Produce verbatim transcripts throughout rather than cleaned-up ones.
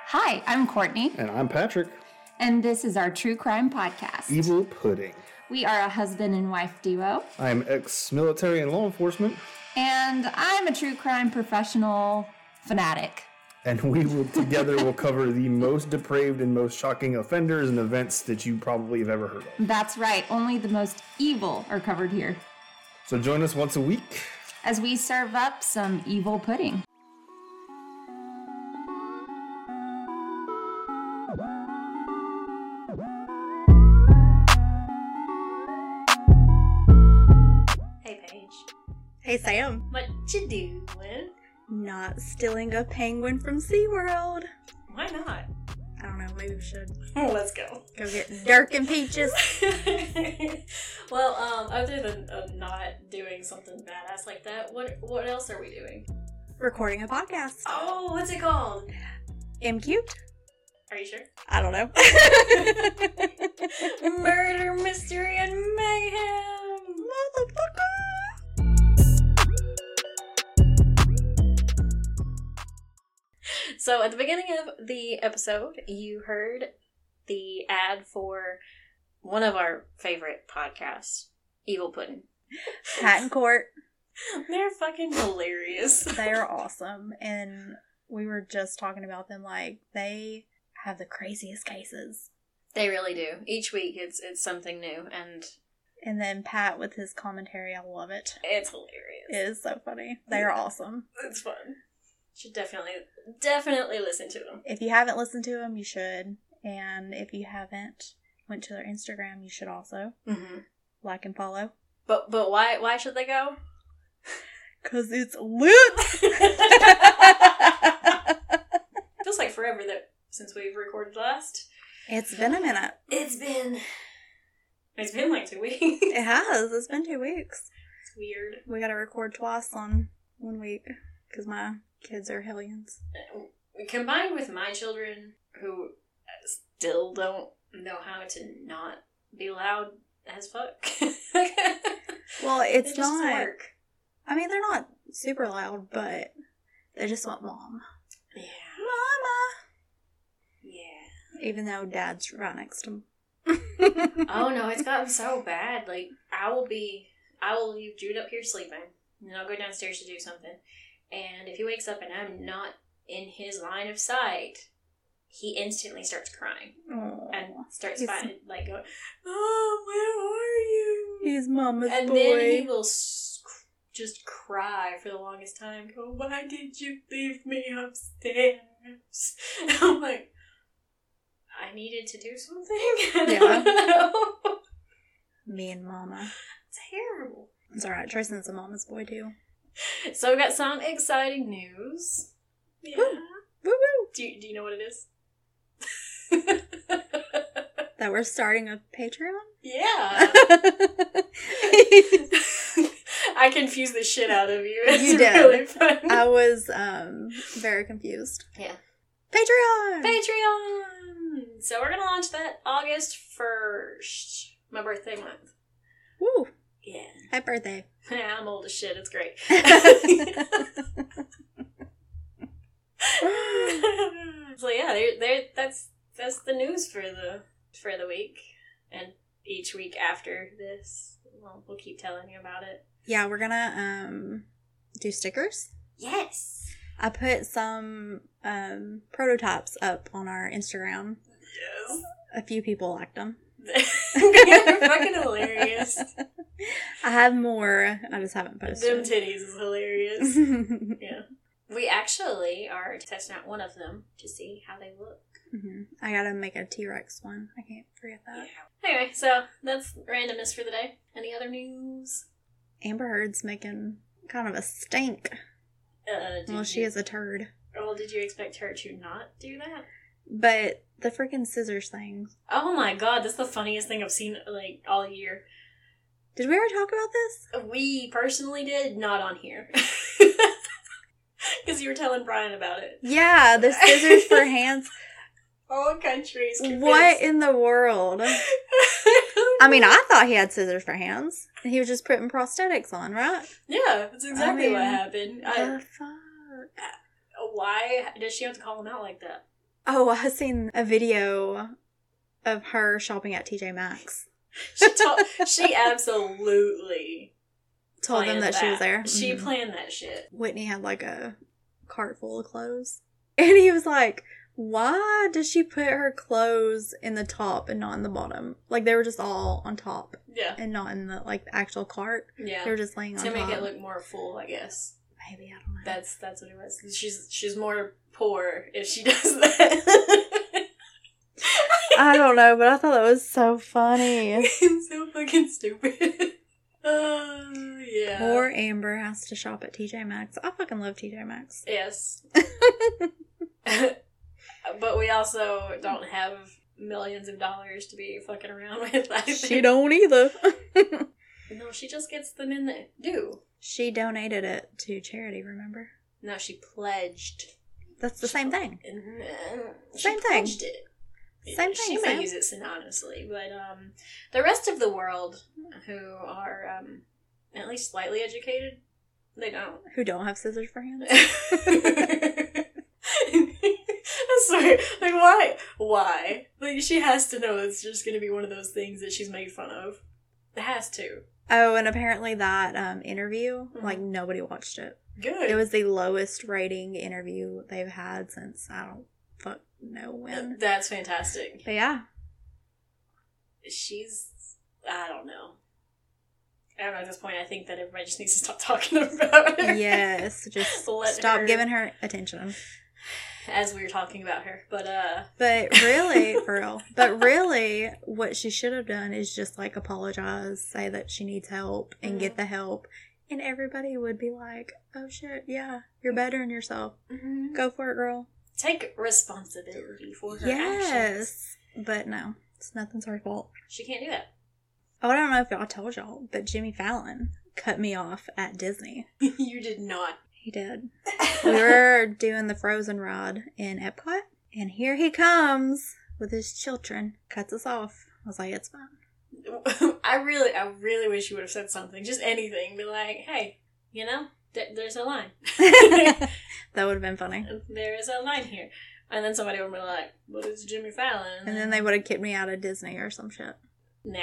Hi, I'm Courtney. And I'm Patrick. And this is our true crime podcast. Evil Pudding. We are a husband and wife duo. I'm ex-military and law enforcement. And I'm a true crime professional fanatic. And we will together will cover the most depraved and most shocking offenders and events that you probably have ever heard of. That's right. Only the most evil are covered here. So join us once a week as we serve up some evil pudding. Hey, Paige. Hey, Sam. What you doing? Not stealing a penguin from SeaWorld. Why not? I don't know, maybe we should. Oh, let's go. Go get Dirk and Peaches. Well, um, other than uh, not doing something badass like that, what what else are we doing? Recording a podcast. Oh, what's it called? M Cute? Are you sure? I don't know. Murder, mystery, and mayhem. Motherfucker. So, at the beginning of the episode, you heard the ad for one of our favorite podcasts, Evil Pudding. Pat and Court. They're fucking hilarious. They are awesome. And we were just talking about them like they have the craziest cases. They really do. Each week it's it's something new, and And then Pat with his commentary, I love it. it's hilarious. It is so funny. They are awesome. It's fun. Should definitely, definitely listen to them. If you haven't listened to them, you should. And if you haven't went to their Instagram, you should also Mm-hmm. like and follow. But but why why should they go? Cause it's lit. Feels like forever that since we've recorded last. It's been a minute. It's been. It's been like two weeks. It has. It's been two weeks. It's weird. We gotta record twice on one week because my kids are hellions. Combined with my children, who still don't know how to not be loud as fuck. Well, it's It just doesn't not. work. I mean, they're not super loud, but they just want mom. Yeah. Mama! Yeah. Even though dad's right next to him. Oh no, it's gotten so bad. Like, I will be, I will leave Jude up here sleeping, and I'll go downstairs to do something. And if he wakes up and I'm not in his line of sight, he instantly starts crying. Aww. And starts He's- fighting, like going, "Oh, where are you?" He's mama's and boy. then he will s- just cry for the longest time. Go, "Why did you leave me upstairs?" And I'm like, I needed to do something. Yeah. Me and mama. It's terrible. It's alright. Tristan's a mama's boy too. So we got some exciting news. Yeah. Woo. Woo woo! Do you, do you know what it is? That we're starting a Patreon? Yeah. I confused the shit out of you. It's You did. really fun. I was um very confused. Yeah. Patreon! Patreon! So we're gonna launch that August first. My birthday month. Woo! Yeah. Happy birthday. Yeah, I'm old as shit. It's great. So yeah, there, there. That's that's the news for the for the week, and each week after this, well, we'll keep telling you about it. Yeah, we're gonna um do stickers. Yes. I put some um prototypes up on our Instagram. Yes. A few people liked them. They're fucking hilarious. I have more. I just haven't Them posted. titties is hilarious. Yeah. We actually are testing out one of them to see how they look. Mhm. I gotta make a T-Rex one. I can't forget that. Yeah. Anyway, so that's randomness for the day. Any other news? Amber Heard's making kind of a stink. Uh, did Well, she you, is a turd. Well, did you expect her to not do that? But the freaking scissors thing. Oh my god, that's the funniest thing I've seen, like, all year. Did we ever talk about this? We personally did, not on here. Because you were telling Brian about it. Yeah, the scissors for hands. All countries. What in the world? I mean, I thought he had scissors for hands. He was just putting prosthetics on, right? Yeah, that's exactly I mean, what happened. I, The fuck? why does she have to call him out like that? Oh, I seen a video of her shopping at T J Maxx. She told, she absolutely Told them planned that, she was there. She Mhm. planned that shit. Whitney had like a cart full of clothes. And he was like, why does she put her clothes in the top and not in the bottom? Like, they were just all on top Yeah. and not in the, like, the actual cart. Yeah. They were just laying on To top. make it look more full, I guess. Maybe, I don't know. That's that's what it was. She's she's more poor if she does that. I don't know, but I thought that was so funny. It's so fucking stupid. Oh, yeah. Poor Amber has to shop at T J Maxx. I fucking love T J Maxx. Yes. But we also don't have millions of dollars to be fucking around with. I think. She don't either. No, she just gets them in the do. She donated it to charity, remember? No, she pledged. That's the same thing. And then she Same thing. pledged it. Same She thing, may Sam. use it synonymously, but um, the rest of the world who are um, at least slightly educated, they don't. Who don't have scissors for hands? I swear, like why? Why? Like she has to know it's just going to be one of those things that she's made fun of. It has to. Oh, and apparently that um, interview, Mhm. like, nobody watched it. Good. It was the lowest rating interview they've had since, I don't fuck know when. That's fantastic. But yeah. She's, I don't know. I don't know, at this point, I think that everybody just needs to stop talking about her. Yes, just Let stop her- giving her attention. As we were talking about her. But, uh... But really, for real, but really, what she should have done is just, like, apologize, say that she needs help, and Mhm. get the help, and everybody would be like, oh shit, yeah, you're bettering yourself. mhm. Go for it, girl. Take responsibility for her Yes. actions. But no, it's nothing's her fault. She can't do that. Oh, I don't know if y'all told y'all, but Jimmy Fallon cut me off at Disney. You did not. He did. We were doing the Frozen ride in Epcot, and here he comes with his children. Cuts us off. I was like, it's fine. I really, I really wish you would have said something. Just anything. Be like, hey, you know, th- there's a line. That would have been funny. There is a line here. And then somebody would be like, but it's Jimmy Fallon. And then they would have kicked me out of Disney or some shit. Nah.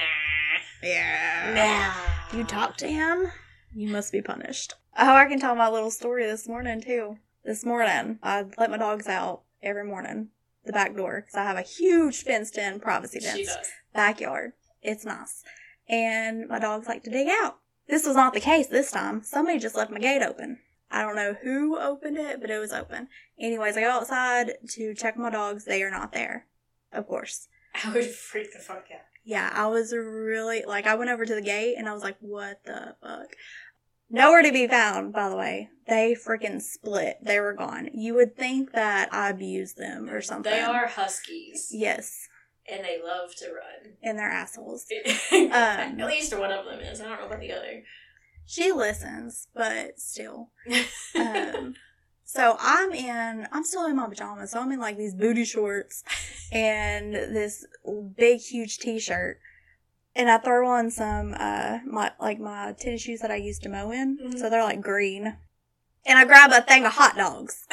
Yeah. Nah. You talk to him, you must be punished. Oh, I can tell my little story this morning, too. This morning, I let my dogs out every morning, the back door, because I have a huge fenced-in privacy She fence does. backyard. It's nice. And my dogs like to dig out. This was not the case this time. Somebody just left my gate open. I don't know who opened it, but it was open. Anyways, I go outside to check my dogs. They are not there. Of course. I would freak the fuck out. Yeah, I was really, like, I went over to the gate and I was like, what the fuck? Nowhere to be found, by the way. They freaking split. They were gone. You would think that I abused them or something. They are huskies. Yes. And they love to run. And they're assholes. At least one of them is. I don't know about the other. She listens, but still. Um, so I'm in, I'm still in my pajamas. So I'm in like these booty shorts and this big, huge t-shirt. And I throw on some, uh, my, like my tennis shoes that I used to mow in. Mhm. So they're like green. And I grab a thing of hot dogs.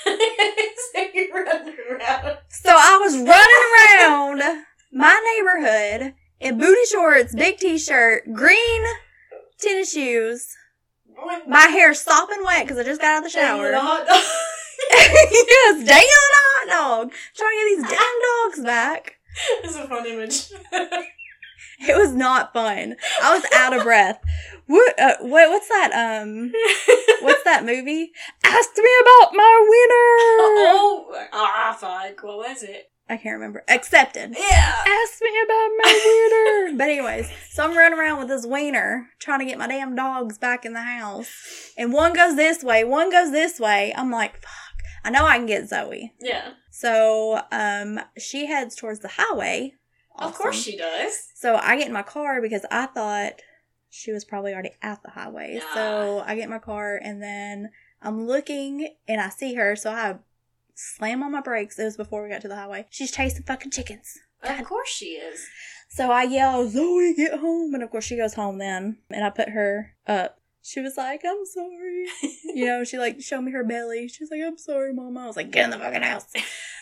So you're running around. So I was running around my neighborhood in booty shorts, big t-shirt, green tennis shoes. My hair sopping wet because I just got out of the shower. And a hot dog. Yes, dang on a hot dog. Trying to get these damn dogs back. It's a fun image. It was not fun. I was out of breath. What, uh, what, what's that, um, what's that movie? Ask me about my winner. Oh, ah, fuck. What was it? I can't remember. Accepted. Yeah. Ask me about my wiener. But anyways, so I'm running around with this wiener trying to get my damn dogs back in the house. And one goes this way, one goes this way. I'm like, fuck. I know I can get Zoe. Yeah. So, um, she heads towards the highway. Of course Awesome. she does. So I get in my car because I thought she was probably already at the highway. Nah. So I get in my car and then I'm looking and I see her. So I slam on my brakes. It was before we got to the highway. She's chasing fucking chickens. Of course she is. So I yell, Zoe, get home. And of course she goes home then. And I put her up. She was like, I'm sorry. You know, she like showed me her belly. She was like, I'm sorry, Mama. I was like, get in the fucking house.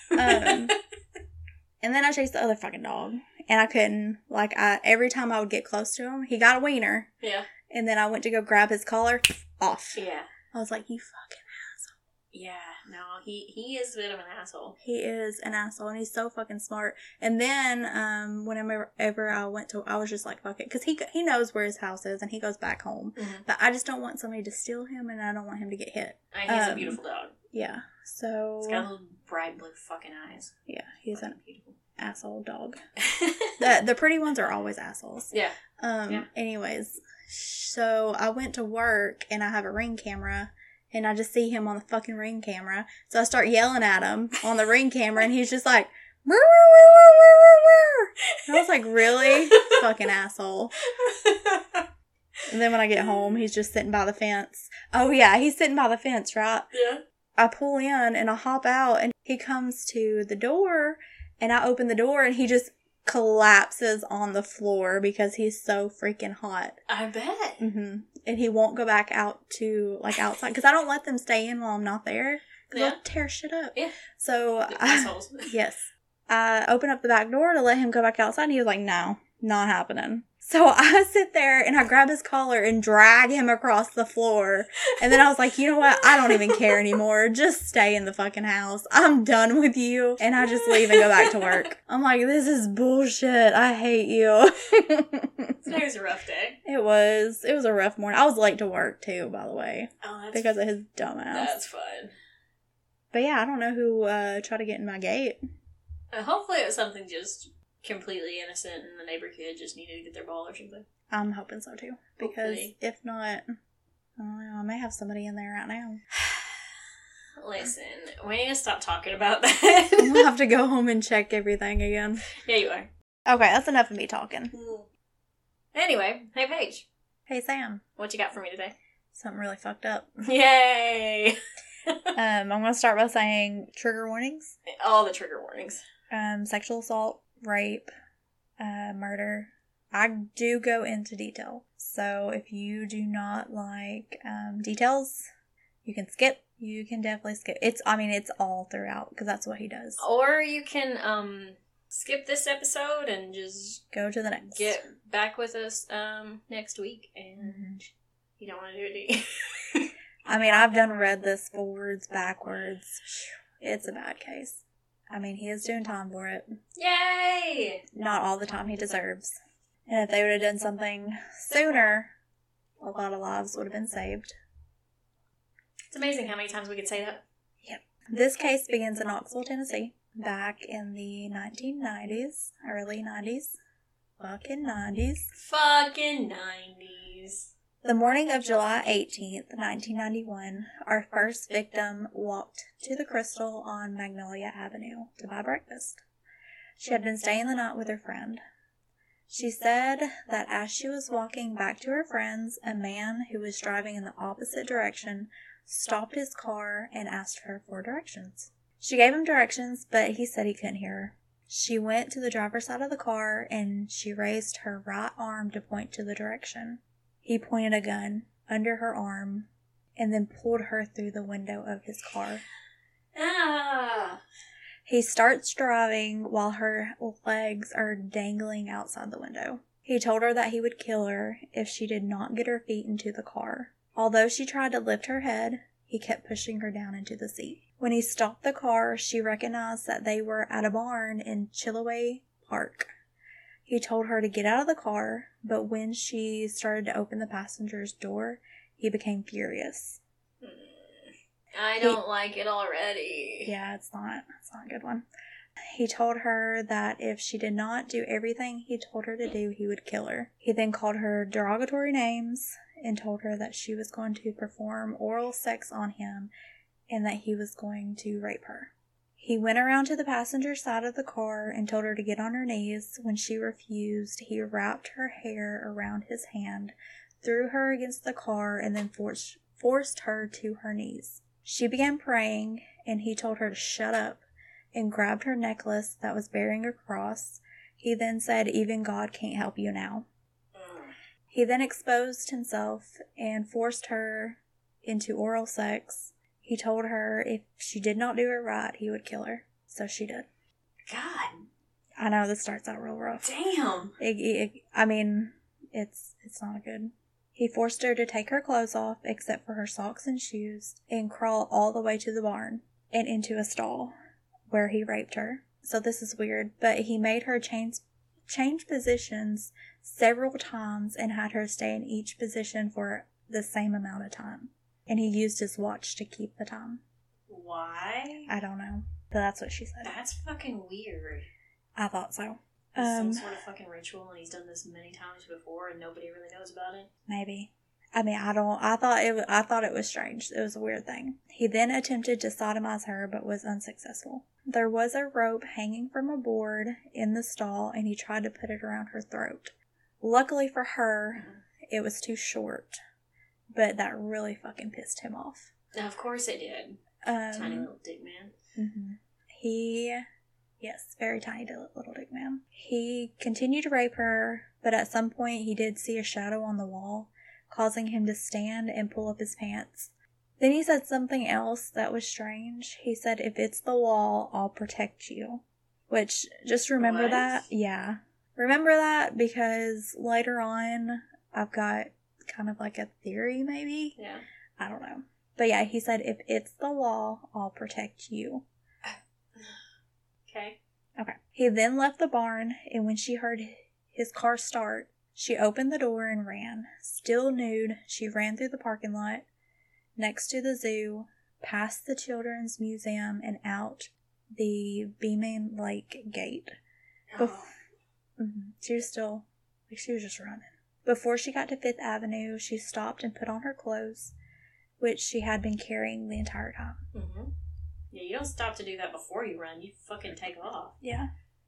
Um, and then I chased the other fucking dog, and I couldn't. Like, I every time I would get close to him, he got a wiener. Yeah. And then I went to go grab his collar, off. Yeah. I was like, you fucking asshole. Yeah, no, he, he is a bit of an asshole. He is an asshole, and he's so fucking smart. And then, um, whenever ever I went to, I was just like, fuck it. Because he, he knows where his house is, and he goes back home. Mm-hmm. But I just don't want somebody to steal him, and I don't want him to get hit. And he's um, a beautiful dog. Yeah, so... He's got little bright blue fucking eyes. Yeah, he's an beautiful asshole dog. the, the pretty ones are always assholes. Yeah. Um. Yeah. Anyways, so I went to work, and I have a Ring camera, and I just see him on the fucking Ring camera. So I start yelling at him on the Ring camera, and he's just like, "Roo, roo, roo, roo, roo, roo." And I was like, really? Fucking asshole. And then when I get home, he's just sitting by the fence. Oh, yeah, he's sitting by the fence, right? Yeah. I pull in, and I hop out, and he comes to the door, and I open the door, and he just collapses on the floor because he's so freaking hot. I bet. Mm-hmm. And he won't go back out to, like, outside. Because I don't let them stay in while I'm not there. Because Yeah. they'll tear shit up. Yeah. So, The I, assholes. yes. I open up the back door to let him go back outside. And he was like, no, not happening. So I sit there and I grab his collar and drag him across the floor. And then I was like, you know what? I don't even care anymore. Just stay in the fucking house. I'm done with you. And I just leave and go back to work. I'm like, this is bullshit. I hate you. Today was a rough day. It was. It was a rough morning. I was late to work too, by the way. Oh, that's Because of his dumbass. That's fun. But yeah, I don't know who uh, tried to get in my gate. Uh, hopefully it was something just completely innocent and the neighborhood just needed to get their ball or something. I'm hoping so too. Because Hopefully. if not, I don't know, I may have somebody in there right now. Listen, we need to stop talking about that. I'm gonna have to go home and check everything again. Yeah, you are. Okay, that's enough of me talking. Anyway, hey Paige. Hey Sam, What you got for me today? something really fucked up. Yay! Um, I'm gonna start by saying trigger warnings. All the trigger warnings. Um, sexual assault, rape, uh, murder. I do go into detail. So if you do not like um, details, you can skip. You can definitely skip. It's, I mean, it's all throughout because that's what he does. Or you can um skip this episode and just Go to the next. get back with us um next week, and Mm-hmm. you don't want to do it, do you? I mean, I've done read this forwards, backwards. It's a bad case. I mean, he is doing time for it. Yay! Not all the time he deserves. And if they would have done something sooner, a lot of lives would have been saved. It's amazing how many times we could say that. Yep. This case begins in Knoxville, Tennessee, back in the nineteen nineties, early nineties. Fucking nineties. Fucking nineties. The morning of July eighteenth, nineteen ninety-one, our first victim walked to the Crystal on Magnolia Avenue to buy breakfast. She had been staying the night with her friend. She said that as she was walking back to her friend's, a man who was driving in the opposite direction stopped his car and asked her for directions. She gave him directions, but he said he couldn't hear her. She went to the driver's side of the car and she raised her right arm to point to the direction. He pointed a gun under her arm and then pulled her through the window of his car. Ah! He starts driving while her legs are dangling outside the window. He told her that he would kill her if she did not get her feet into the car. Although she tried to lift her head, he kept pushing her down into the seat. When he stopped the car, she recognized that they were at a barn in Chilliwack Park. He told her to get out of the car, but when she started to open the passenger's door, he became furious. I don't he, like it already. Yeah, it's not. It's not a good one. He told her that if she did not do everything he told her to do, he would kill her. He then called her derogatory names and told her that she was going to perform oral sex on him and that he was going to rape her. He went around to the passenger side of the car and told her to get on her knees. When she refused, he wrapped her hair around his hand, threw her against the car, and then forced, forced her to her knees. She began praying, and he told her to shut up and grabbed her necklace that was bearing a cross. He then said, "Even God can't help you now." He then exposed himself and forced her into oral sex. He told her if she did not do it right, he would kill her. So she did. God. I know this starts out real rough. Damn. It, it, I mean, it's it's not good. He forced her to take her clothes off, except for her socks and shoes, and crawl all the way to the barn and into a stall, where he raped her. So this is weird, but he made her change change positions several times and had her stay in each position for the same amount of time. And he used his watch to keep the time. Why? I don't know, but that's what she said. That's fucking weird. I thought so. It's Um, some sort of fucking ritual, and he's done this many times before, and nobody really knows about it. Maybe. I mean, I don't. I thought it. I thought it was strange. It was a weird thing. He then attempted to sodomize her, but was unsuccessful. There was a rope hanging from a board in the stall, and he tried to put it around her throat. Luckily for her, it was too short, but that really fucking pissed him off. Now, of course it did. Um, Tiny little dick man. Mm-hmm. He, yes, very tiny little dick man. He continued to rape her, but at some point he did see a shadow on the wall, causing him to stand and pull up his pants. Then he said something else that was strange. He said, "If it's the wall, I'll protect you." Which, just remember What? that. Yeah. Remember that because later on, I've got kind of like a theory, maybe. Yeah. I don't know. But yeah, he said, "If it's the wall, I'll protect you." Okay. Okay. He then left the barn, and when she heard his car start, she opened the door and ran. Still nude, she ran through the parking lot, next to the zoo, past the Children's Museum, and out the Beeman Lake gate. Bef- Oh. mm-hmm. She was still, like, she was just running. Before she got to Fifth Avenue, she stopped and put on her clothes, which she had been carrying the entire time. Mm-hmm. Yeah, you don't stop to do that before you run. You fucking take off. Yeah.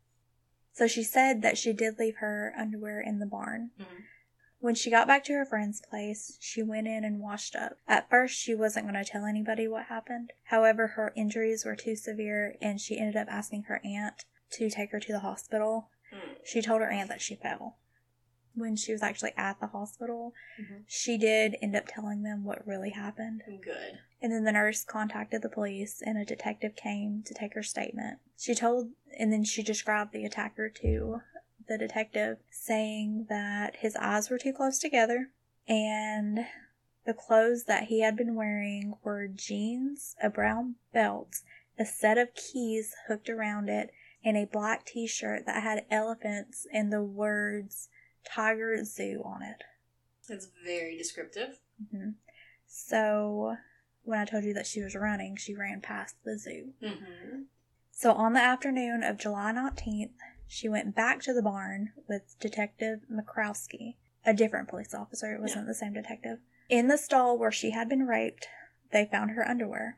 So she said that she did leave her underwear in the barn. Mm-hmm. When she got back to her friend's place, she went in and washed up. At first, she wasn't going to tell anybody what happened. However, her injuries were too severe, and she ended up asking her aunt to take her to the hospital. Mm. She told her aunt that she fell. When she was actually at the hospital, Mm-hmm. she did end up telling them what really happened. Good. And then the nurse contacted the police, and a detective came to take her statement. She told, and then she described the attacker to the detective, saying that his eyes were too close together, and the clothes that he had been wearing were jeans, a brown belt, a set of keys hooked around it, and a black t-shirt that had elephants and the words Tiger Zoo on it. That's very descriptive. Mm-hmm. So, when I told you that she was running, she ran past the zoo. Mm-hmm. So, on the afternoon of July nineteenth, she went back to the barn with Detective Makrowski, a different police officer. It wasn't Yeah. the same detective. In the stall where she had been raped, they found her underwear,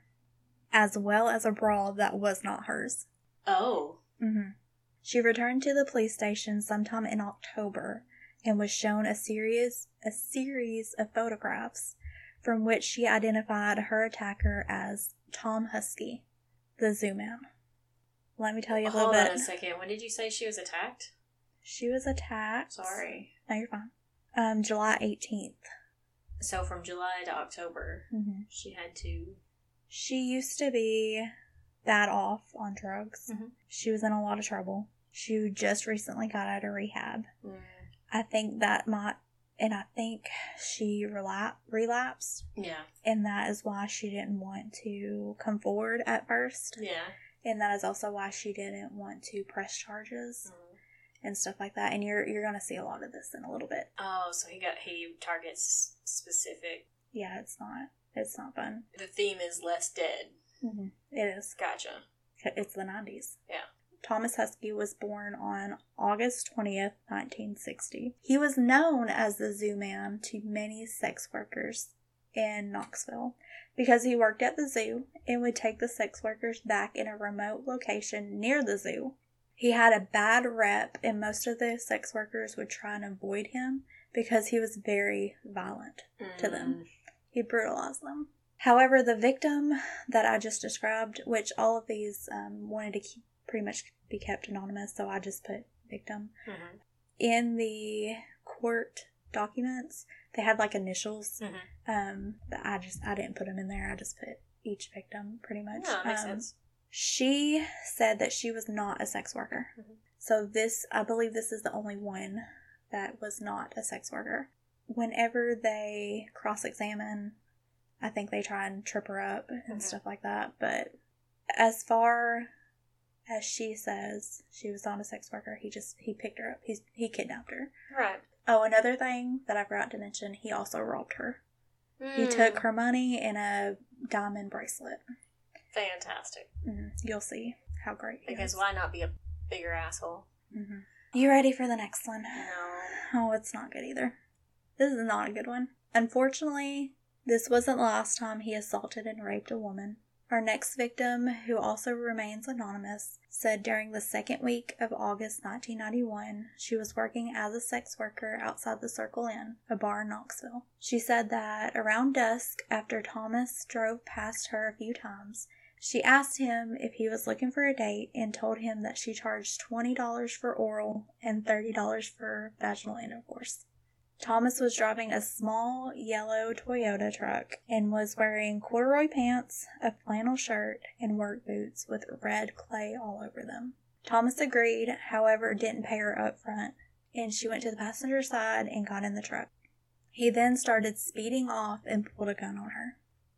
as well as a bra that was not hers. Oh. Mm-hmm. She returned to the police station sometime in October and was shown a series a series of photographs from which she identified her attacker as Tom Husky, the zoo man. Let me tell you a little Hold bit. on a second. When did you say she was attacked? She was attacked. Sorry. No, you're fine. Um, July eighteenth. So from July to October, Mm-hmm. she had to... She used to be bad off on drugs. Mhm. She was in a lot of trouble. She just recently got out of rehab. Mm. I think that might, and I think she relap- relapsed, Yeah. and that is why she didn't want to come forward at first. Yeah. And that is also why she didn't want to press charges Mm. and stuff like that. And you're you're gonna see a lot of this in a little bit. Oh, so he got... He targets specific... Yeah, it's not it's not fun. The theme is less dead. Mm-hmm. It is. Gotcha. It's the nineties. Yeah. Thomas Husky was born on August twentieth, nineteen sixty. He was known as the Zoo Man to many sex workers in Knoxville because he worked at the zoo and would take the sex workers back in a remote location near the zoo. He had a bad rep, and most of the sex workers would try and avoid him because he was very violent to them. Mm. He brutalized them. However, the victim that I just described, which all of these um, wanted to keep, pretty much be kept anonymous, so I just put victim. Mhm. In the court documents, they had like initials. Mhm. Um, but I just I didn't put them in there. I just put each victim pretty much. No, that makes Um, sense. She said that she was not a sex worker. Mhm. So this, I believe this is the only one that was not a sex worker. Whenever they cross-examine, I think they try and trip her up and Mhm. stuff like that. But as far as she says, she was not a sex worker. He just, he picked her up. He, he kidnapped her. Right. Oh, another thing that I forgot to mention, he also robbed her. He took her money and a diamond bracelet. Fantastic. Mm, you'll see how great he Because is. why not be a bigger asshole? Mm-hmm. You ready for the next one? No. Oh, it's not good either. This is not a good one. Unfortunately, this wasn't the last time he assaulted and raped a woman. Our next victim, who also remains anonymous, said during the second week of August nineteen ninety-one, she was working as a sex worker outside the Circle Inn, a bar in Knoxville. She said that around dusk, after Thomas drove past her a few times, she asked him if he was looking for a date and told him that she charged twenty dollars for oral and thirty dollars for vaginal intercourse. Thomas was driving a small yellow Toyota truck and was wearing corduroy pants, a flannel shirt, and work boots with red clay all over them. Thomas agreed, however, didn't pay her up front, and she went to the passenger side and got in the truck. He then started speeding off and pulled a gun on her.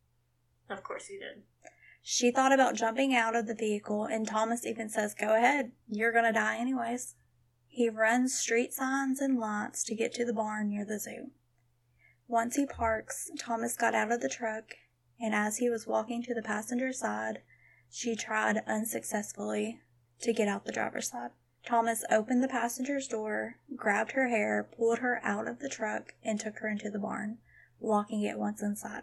Of course he did. She thought about jumping out of the vehicle, and Thomas even says, "Go ahead, you're gonna die anyways." He runs street signs and lights to get to the barn near the zoo. Once he parks, Thomas got out of the truck, and as he was walking to the passenger side, she tried unsuccessfully to get out the driver's side. Thomas opened the passenger's door, grabbed her hair, pulled her out of the truck, and took her into the barn, locking it once inside.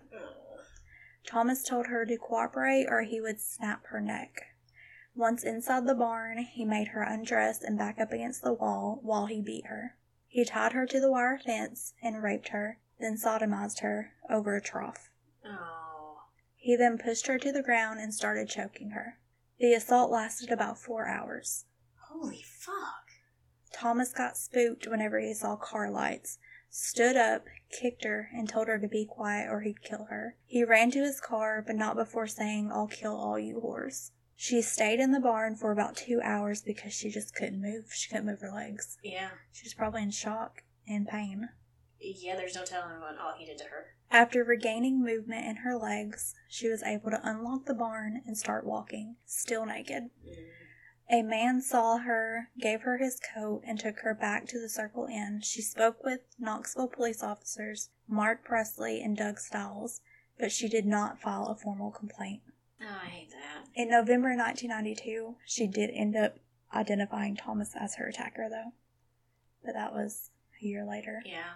Thomas told her to cooperate or he would snap her neck. Once inside the barn, he made her undress and back up against the wall while he beat her. He tied her to the wire fence and raped her, then sodomized her over a trough. Oh. He then pushed her to the ground and started choking her. The assault lasted about four hours. Holy fuck. Thomas got spooked whenever he saw car lights, stood up, kicked her, and told her to be quiet or he'd kill her. He ran to his car, but not before saying, "I'll kill all you whores." She stayed in the barn for about two hours because she just couldn't move. She couldn't move her legs. Yeah. She was probably in shock and pain. Yeah, there's no telling what all he did to her. After regaining movement in her legs, she was able to unlock the barn and start walking, still naked. Mm. A man saw her, gave her his coat, and took her back to the Circle Inn. She spoke with Knoxville police officers, Mark Presley and Doug Stiles, but she did not file a formal complaint. Oh, I hate that. In November nineteen ninety-two, she did end up identifying Thomas as her attacker, though. But that was a year later. Yeah.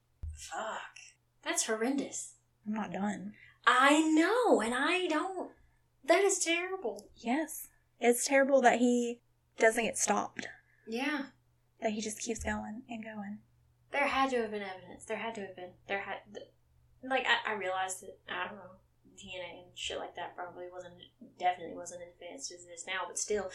Fuck. That's horrendous. I'm not done. I know, and I don't. That is terrible. Yes. It's terrible that he doesn't get stopped. Yeah. That he just keeps going and going. There had to have been evidence. There had to have been. There had. Like, I, I realized that, I don't know, D N A and shit like that probably wasn't, definitely wasn't advanced as it is now, but still.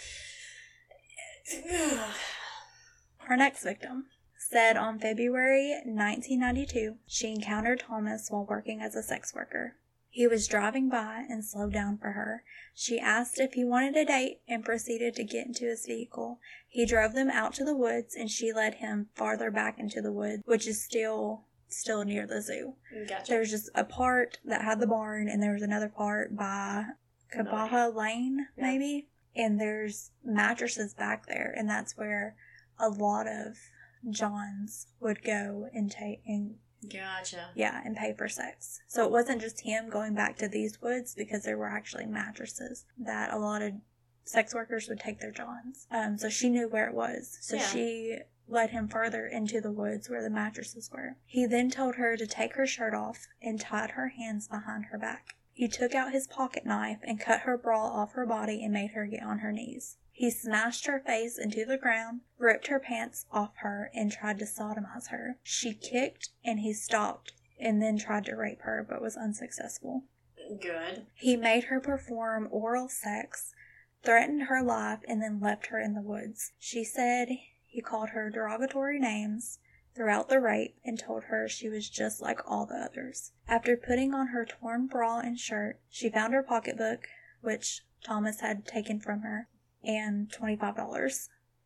Our next victim said on February nineteen ninety-two, she encountered Thomas while working as a sex worker. He was driving by and slowed down for her. She asked if he wanted a date and proceeded to get into his vehicle. He drove them out to the woods and she led him farther back into the woods, which is still still near the zoo. Gotcha. There's just a part that had the barn and there was another part by Kabaha Lane, Yeah. maybe. And there's mattresses back there, and that's where a lot of Johns would go and take and Gotcha. yeah, and pay for sex. So it wasn't just him going back to these woods, because there were actually mattresses that a lot of sex workers would take their Johns. Um, so she knew where it was. So Yeah. she led him further into the woods where the mattresses were. He then told her to take her shirt off and tied her hands behind her back. He took out his pocket knife and cut her bra off her body and made her get on her knees. He smashed her face into the ground, ripped her pants off her, and tried to sodomize her. She kicked, and he stopped and then tried to rape her, but was unsuccessful. Good. He made her perform oral sex, threatened her life, and then left her in the woods. She said he called her derogatory names throughout the rape and told her she was just like all the others. After putting on her torn bra and shirt, she found her pocketbook, which Thomas had taken from her and twenty-five dollars.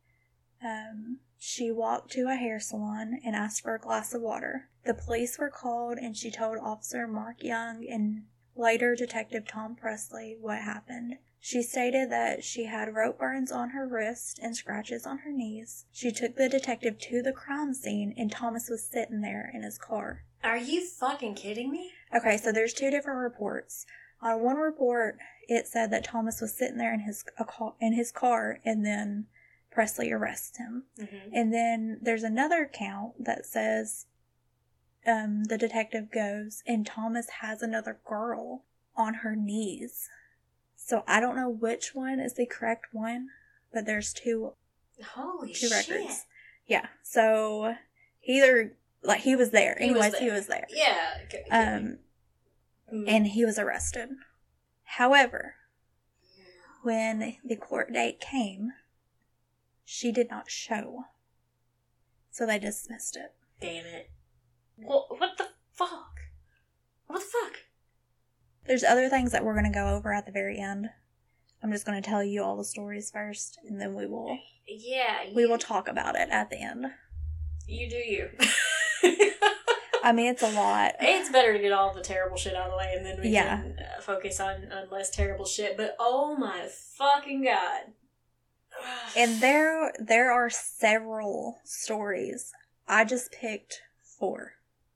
Um, she walked to a hair salon and asked for a glass of water. The police were called and she told Officer Mark Young and later Detective Tom Presley what happened. She stated that she had rope burns on her wrist and scratches on her knees. She took the detective to the crime scene and Thomas was sitting there in his car. Are you fucking kidding me? Okay, so there's two different reports. On one report, it said that Thomas was sitting there in his a car, in his car and then Presley arrests him. Mm-hmm. And then there's another account that says um, the detective goes and Thomas has another girl on her knees. So I don't know which one is the correct one, but there's two Holy two shit. records. Yeah. So either like he was there. He was Anyways, there. he was there. Yeah. Okay, okay. Um Mm. and he was arrested. However, when the court date came, she did not show. So they dismissed it. Damn it. What, what the fuck? What the fuck? There's other things that we're going to go over at the very end. I'm just going to tell you all the stories first, and then we will Yeah. we you- will talk about it at the end. You do you. I mean, it's a lot. It's better to get all the terrible shit out of the way and then we Yeah. can uh, focus on, on less terrible shit. But oh my fucking god. And there there are several stories. I just picked four.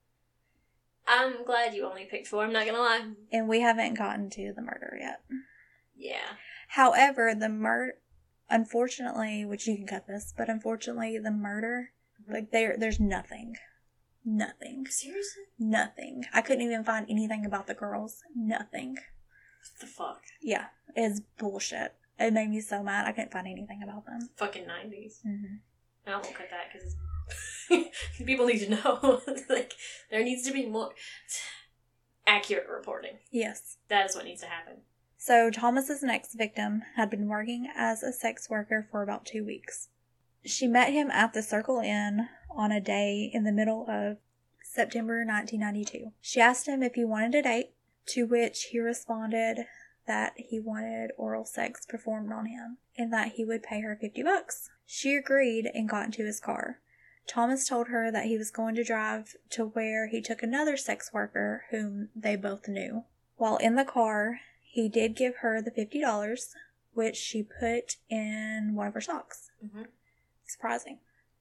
I'm glad you only picked four, I'm not gonna lie. And we haven't gotten to the murder yet. Yeah. However, the murder, unfortunately, which you can cut this, but unfortunately, the murder, like there, there's nothing, nothing, Seriously? nothing. I couldn't even find anything about the girls. Nothing. What the fuck? Yeah, it's bullshit. It made me so mad. I couldn't find anything about them. Fucking nineties. Mm-hmm. I won't cut that because people need to know. Like, there needs to be more accurate reporting. Yes. That is what needs to happen. So Thomas's next victim had been working as a sex worker for about two weeks. She met him at the Circle Inn on a day in the middle of September nineteen ninety-two. She asked him if he wanted a date, to which he responded that he wanted oral sex performed on him and that he would pay her fifty bucks. She agreed and got into his car. Thomas told her that he was going to drive to where he took another sex worker whom they both knew. While in the car, he did give her the fifty dollars, which she put in one of her socks. Mm-hmm. Surprising.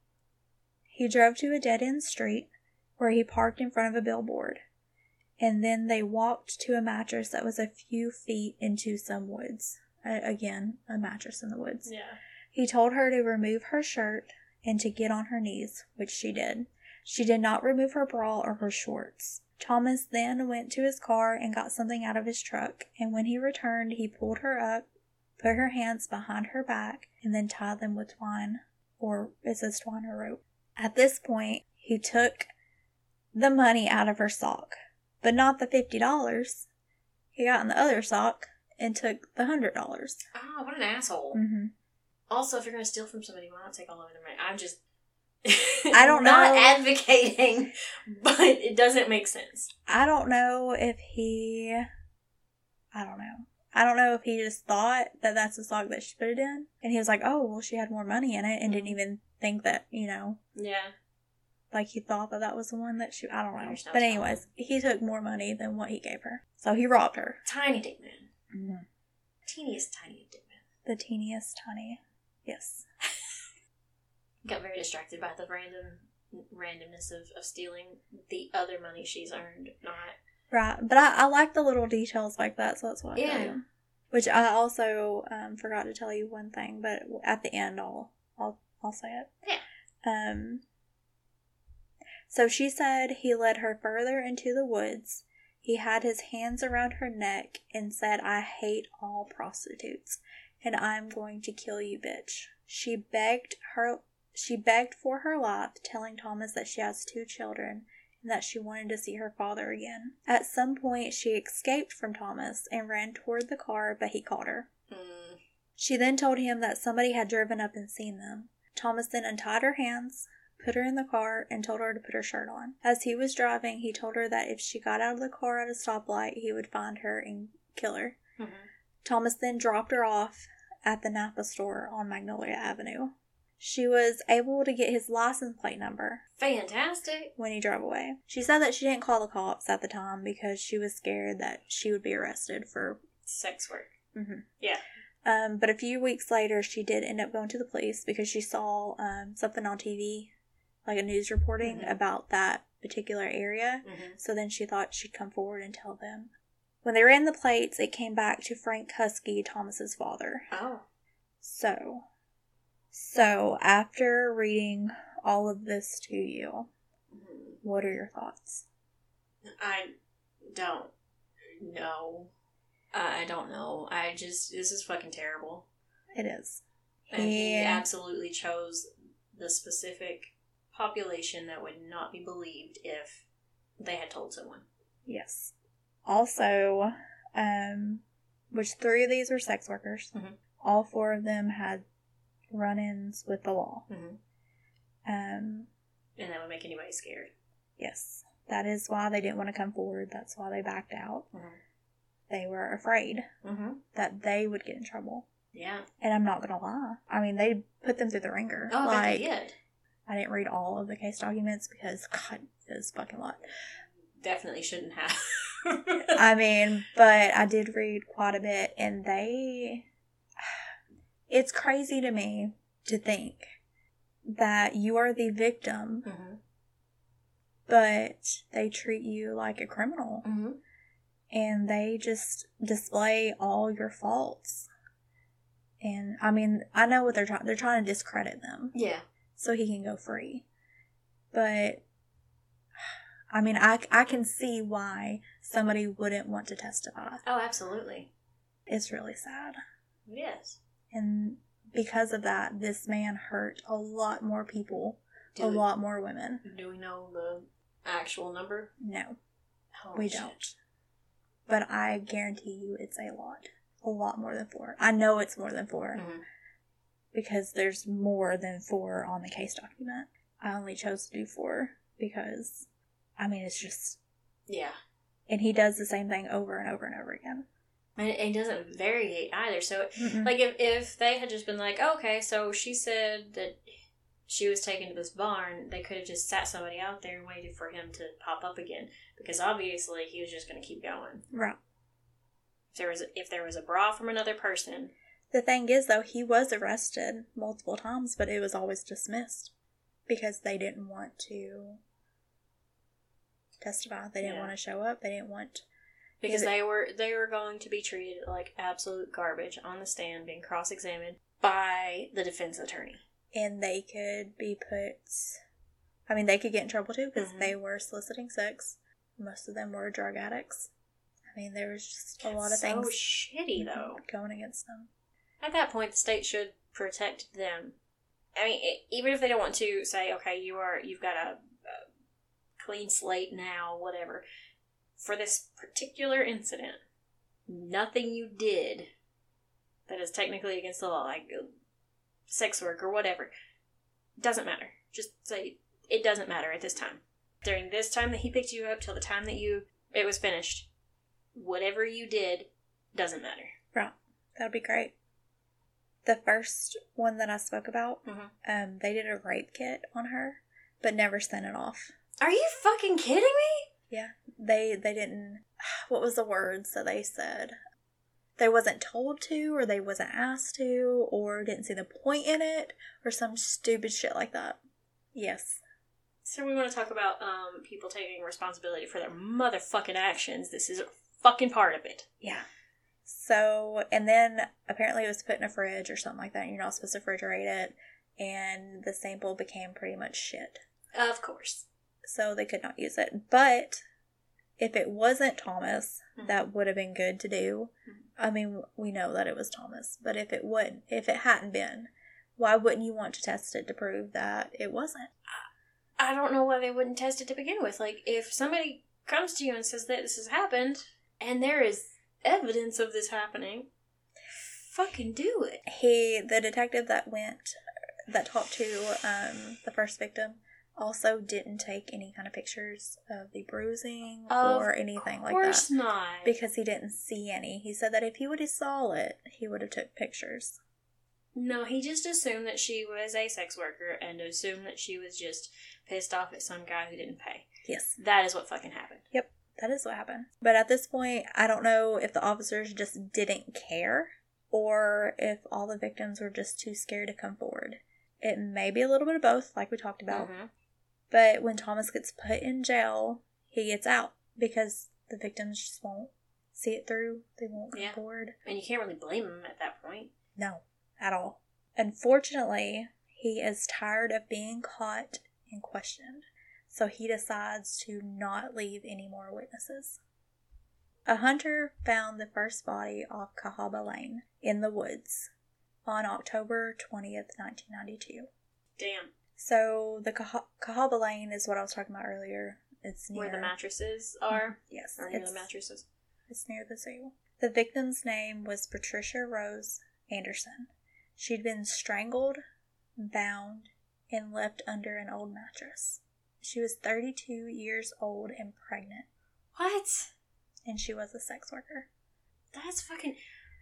He drove to a dead-end street where he parked in front of a billboard, and then they walked to a mattress that was a few feet into some woods. Uh, again, a mattress in the woods. Yeah. He told her to remove her shirt and to get on her knees, which she did. She did not remove her bra or her shorts. Thomas then went to his car and got something out of his truck, and when he returned, he pulled her up, put her hands behind her back, and then tied them with twine, or it says twine or rope. At this point, he took the money out of her sock, but not the fifty dollars. He got in the other sock and took the one hundred dollars. Oh, what an asshole. Mm-hmm. Also, if you're going to steal from somebody, why not take all of their money? I'm just... I don't not know. advocating, but it doesn't make sense. I don't know if he... I don't know. I don't know if he just thought that that's the sock that she put it in. And he was like, oh, well, she had more money in it and didn't even think that, you know, Yeah. like he thought that that was the one that she... I don't know. There's no But telling. anyways, he took more money than what he gave her. So he robbed her. Tiny dick man. Mm-hmm. Teeniest tiny dick man. The teeniest honey. Yes. Got very distracted by the random randomness of, of stealing the other money she's earned, not... Right. But I, I like the little details like that, so that's what I Yeah. tell you. Which I also um, forgot to tell you one thing, but at the end I'll I'll I'll say it. Yeah. Um. So she said he led her further into the woods. He had his hands around her neck and said, "I hate all prostitutes, and I'm going to kill you, bitch." She begged her. She begged for her life, telling Thomas that she has two children and that she wanted to see her father again. At some point, she escaped from Thomas and ran toward the car, but he caught her. Mm. She then told him that somebody had driven up and seen them. Thomas then untied her hands, put her in the car, and told her to put her shirt on. As he was driving, he told her that if she got out of the car at a stoplight, he would find her and kill her. Mm-hmm. Thomas then dropped her off at the Napa store on Magnolia Avenue. She was able to get his license plate number. Fantastic. When he drove away. She said that she didn't call the cops at the time because she was scared that she would be arrested for sex work. Mm-hmm. Yeah. Um, but a few weeks later, she did end up going to the police because she saw um, something on T V, like a news reporting mm-hmm. about that particular area. Mm-hmm. So then she thought she'd come forward and tell them. When they ran the plates, it came back to Frank Husky, Thomas's father. Oh. So... So, after reading all of this to you, what are your thoughts? I don't know. I don't know. I just, this is fucking terrible. It is. And he absolutely chose the specific population that would not be believed if they had told someone. Yes. Also, um, which three of these were sex workers. Mm-hmm. All four of them had run-ins with the law. Mm-hmm. Um, and that would make anybody scared. Yes. That is why they didn't want to come forward. That's why they backed out. Mm-hmm. They were afraid mm-hmm. that they would get in trouble. Yeah. And I'm not going to lie. I mean, they put them through the ringer. Oh, like, I bet they did. I didn't read all of the case documents because, God, it is fucking a lot. Definitely shouldn't have. I mean, but I did read quite a bit, and they... It's crazy to me to think that you are the victim, mm-hmm. but they treat you like a criminal. Mm-hmm. And they just display all your faults. And, I mean, I know what they're trying. They're trying to discredit them. Yeah. So he can go free. But, I mean, I, I can see why somebody wouldn't want to testify. Oh, absolutely. It's really sad. Yes. And because of that, this man hurt a lot more people, do a we, lot more women. Do we know the actual number? No, Holy we shit. don't. But I guarantee you it's a lot. A lot more than four. I know it's more than four. Mm-hmm. Because there's more than four on the case document. I only chose to do four because, I mean, it's just... Yeah. And he does the same thing over and over and over again. And it doesn't variate either. So, Mm-mm. like, if, if they had just been like, oh, okay, so she said that she was taken to this barn, they could have just sat somebody out there and waited for him to pop up again. Because obviously he was just going to keep going. Right. If there was a, if there was a bra from another person... The thing is, though, he was arrested multiple times, but it was always dismissed. Because they didn't want to testify. They didn't yeah. want to show up. They didn't want... Because they were they were going to be treated like absolute garbage on the stand, being cross-examined by the defense attorney. And they could be put... I mean, they could get in trouble, too, because mm-hmm. they were soliciting sex. Most of them were drug addicts. I mean, there was just a lot of so things... So shitty, though. Going against them. At that point, the state should protect them. I mean, it, even if they don't want to say, okay, you are, you've got a, a clean slate now, whatever... For this particular incident, nothing you did that is technically against the law, like sex work or whatever, doesn't matter. Just say, it doesn't matter at this time. During this time that he picked you up till the time that you it was finished, whatever you did doesn't matter. Right. That'd be great. The first one that I spoke about, mm-hmm. um, they did a rape kit on her, but never sent it off. Are you fucking kidding me? Yeah, they they didn't, what was the words that they said? They wasn't told to, or they wasn't asked to, or didn't see the point in it, or some stupid shit like that. Yes. So we want to talk about um people taking responsibility for their motherfucking actions. This is a fucking part of it. Yeah. So, and then apparently it was put in a fridge or something like that, and you're not supposed to refrigerate it, and the sample became pretty much shit. Of course. So they could not use it. But if it wasn't Thomas, mm-hmm. that would have been good to do. Mm-hmm. I mean, we know that it was Thomas. But if it wouldn't, if it hadn't been, why wouldn't you want to test it to prove that it wasn't? I don't know why they wouldn't test it to begin with. Like, if somebody comes to you and says that this has happened, and there is evidence of this happening, fucking do it. He, the detective that went, that talked to um, the first victim, also didn't take any kind of pictures of the bruising Of or anything like Of course that. not. Because he didn't see any. He said that if he would have saw it, he would have took pictures. No, he just assumed that she was a sex worker and assumed that she was just pissed off at some guy who didn't pay. Yes. That is what fucking happened. Yep, that is what happened. But at this point, I don't know if the officers just didn't care or if all the victims were just too scared to come forward. It may be a little bit of both, like we talked about. Mm-hmm. But when Thomas gets put in jail, he gets out because the victims just won't see it through. They won't come Yeah. forward. And you can't really blame him at that point. No, at all. Unfortunately, he is tired of being caught and questioned, so he decides to not leave any more witnesses. A hunter found the first body off Cahaba Lane in the woods on October twentieth, nineteen ninety-two. Damn. So the Cah- Cahaba Lane is what I was talking about earlier. It's near Where the mattresses are. Yes, Or near it's, the mattresses. it's near the zoo. The victim's name was Patricia Rose Anderson. She'd been strangled, bound, and left under an old mattress. She was thirty-two years old and pregnant, What? and she was a sex worker. That's fucking...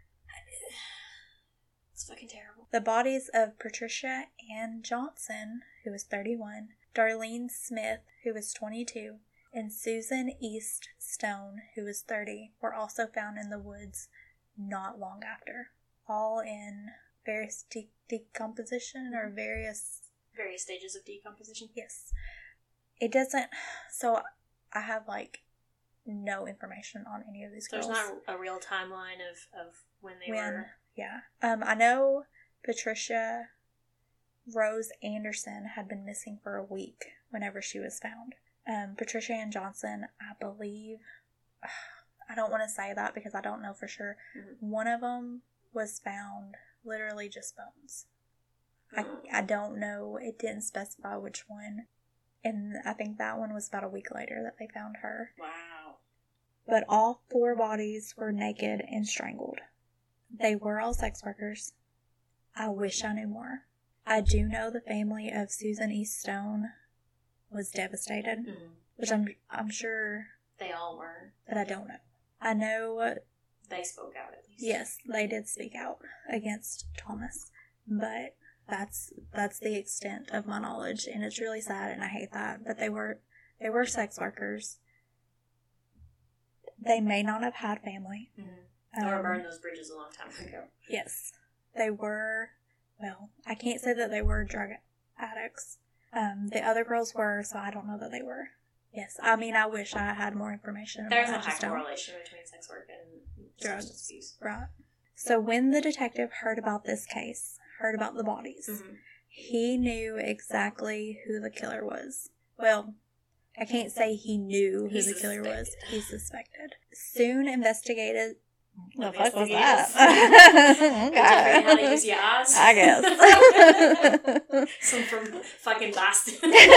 It's fucking terrible. The bodies of Patricia Ann Johnson, who was thirty-one, Darlene Smith, who was twenty-two, and Susan East Stone, who was thirty, were also found in the woods not long after, all in various de- decomposition or various... Various stages of decomposition. Yes. It doesn't... So, I have, like, no information on any of these There's girls. not a real timeline of, of when they when, were... Yeah. Um, I know Patricia Rose Anderson had been missing for a week whenever she was found. Um, Patricia Ann Johnson, I believe... I don't want to say that because I don't know for sure. Mm-hmm. One of them was found literally just bones. I, Mm. I don't know. It didn't specify which one. And I think that one was about a week later that they found her. Wow. But all four bodies were naked and strangled. They were all sex workers. I wish I knew more. I do know the family of Susan E. Stone was devastated, Mm. which I'm I'm sure, They all were. but I don't know. I know, They spoke out at least. yes, they did speak out against Thomas, but that's that's the extent of my knowledge, and it's really sad, and I hate that. But they were they were sex workers. They may not have had family. Mm-hmm. Or Um, burned those bridges a long time ago. Yes, they were. Well, I can't say that they were drug addicts. Um, the other girls were, so I don't know that they were. Yes, I mean, I wish I had more information. About There's it, a I high just don't. correlation between sex work and Drugs. substance abuse. Right. So when the detective heard about this case, heard about the bodies, Mm-hmm. he knew exactly who the killer was. Well, I can't say he knew who He the killer was. suspected. He suspected. Soon investigated. The fuck was Investigators. that? Did you figure out how to use your eyes? I guess. Some from fucking Boston.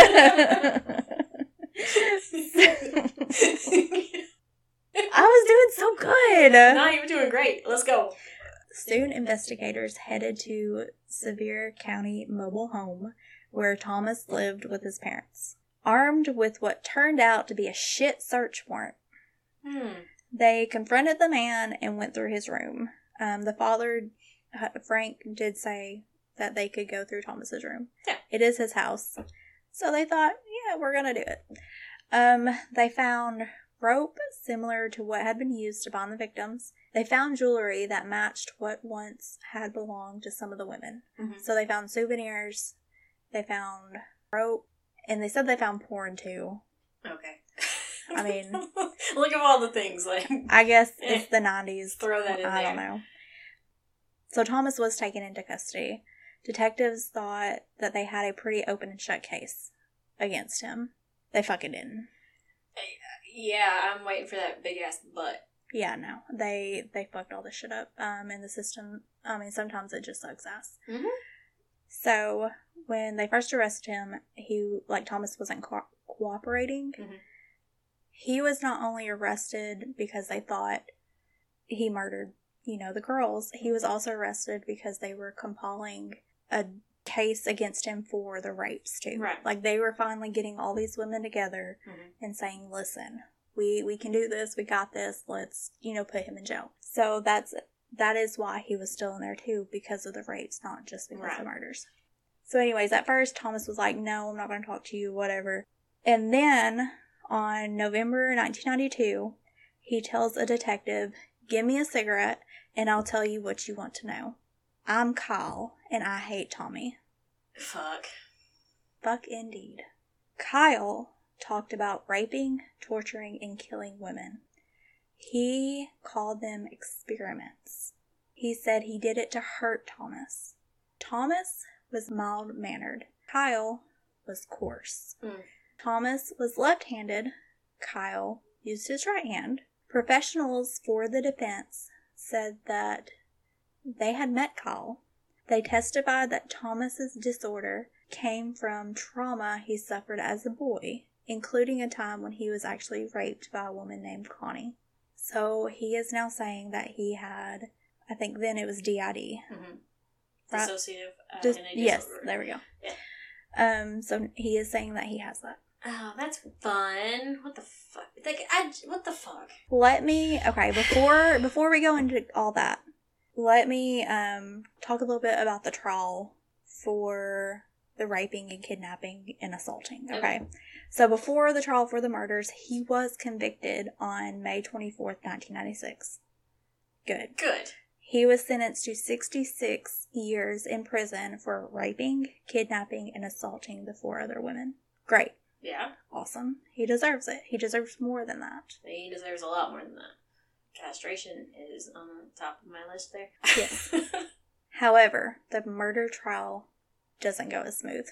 I was doing so good. No, you were doing great. Let's go. Soon investigators headed to Sevier County mobile home where Thomas lived with his parents. Armed with what turned out to be a shit search warrant, Hmm. they confronted the man and went through his room. Um, the father, uh, Frank, did say that they could go through Thomas's room. Yeah. It is his house. So they thought, yeah, we're going to do it. Um, they found rope similar to what had been used to bind the victims. They found jewelry that matched what once had belonged to some of the women. Mm-hmm. So they found souvenirs, they found rope, and they said they found porn too. Okay. I mean, look at all the things. Like, I guess it's the nineties. throw that in I there. don't know. So Thomas was taken into custody. Detectives thought that they had a pretty open and shut case against him. They fucking didn't. Yeah, I'm waiting for that big ass butt. Yeah, no. They they fucked all this shit up. Um, in the system, I mean, sometimes it just sucks ass. Mm-hmm. So when they first arrested him, he, like, Thomas wasn't co- cooperating. Mhm. He was not only arrested because they thought he murdered, you know, the girls. He was also arrested because they were compiling a case against him for the rapes too. Right. Like they were finally getting all these women together Mm-hmm. and saying, listen, we, we can do this. We got this. Let's, you know, put him in jail. So that's, that is why he was still in there too, because of the rapes, not just because Right. of murders. So anyways, at first Thomas was like, no, I'm not going to talk to you, whatever. And then on November nineteen ninety-two, he tells a detective, give me a cigarette and I'll tell you what you want to know. I'm Kyle and I hate Tommy. Fuck. Fuck indeed. Kyle talked about raping, torturing, and killing women. He called them experiments. He said he did it to hurt Thomas. Thomas was mild-mannered. Kyle was coarse. Mm. Thomas was left-handed. Kyle used his right hand. Professionals for the defense said that they had met Kyle. They testified that Thomas's disorder came from trauma he suffered as a boy, including a time when he was actually raped by a woman named Connie. So he is now saying that he had, I think then it was D I D. Mm-hmm. Right. Dissociative uh, Dis- identity yes, disorder. there we go. Yeah. Um, so he is saying that he has that. Oh, that's fun. What the fuck? Like, I, what the fuck? Let me, okay, before before we go into all that, let me um talk a little bit about the trial for the raping and kidnapping and assaulting, okay? Okay. So before the trial for the murders, he was convicted on May twenty-fourth, nineteen ninety-six. Good. Good. He was sentenced to sixty-six years in prison for raping, kidnapping, and assaulting the four other women. Great. Yeah. Awesome. He deserves it. He deserves more than that. He deserves a lot more than that. Castration is on the top of my list there. Yes. However, the murder trial doesn't go as smooth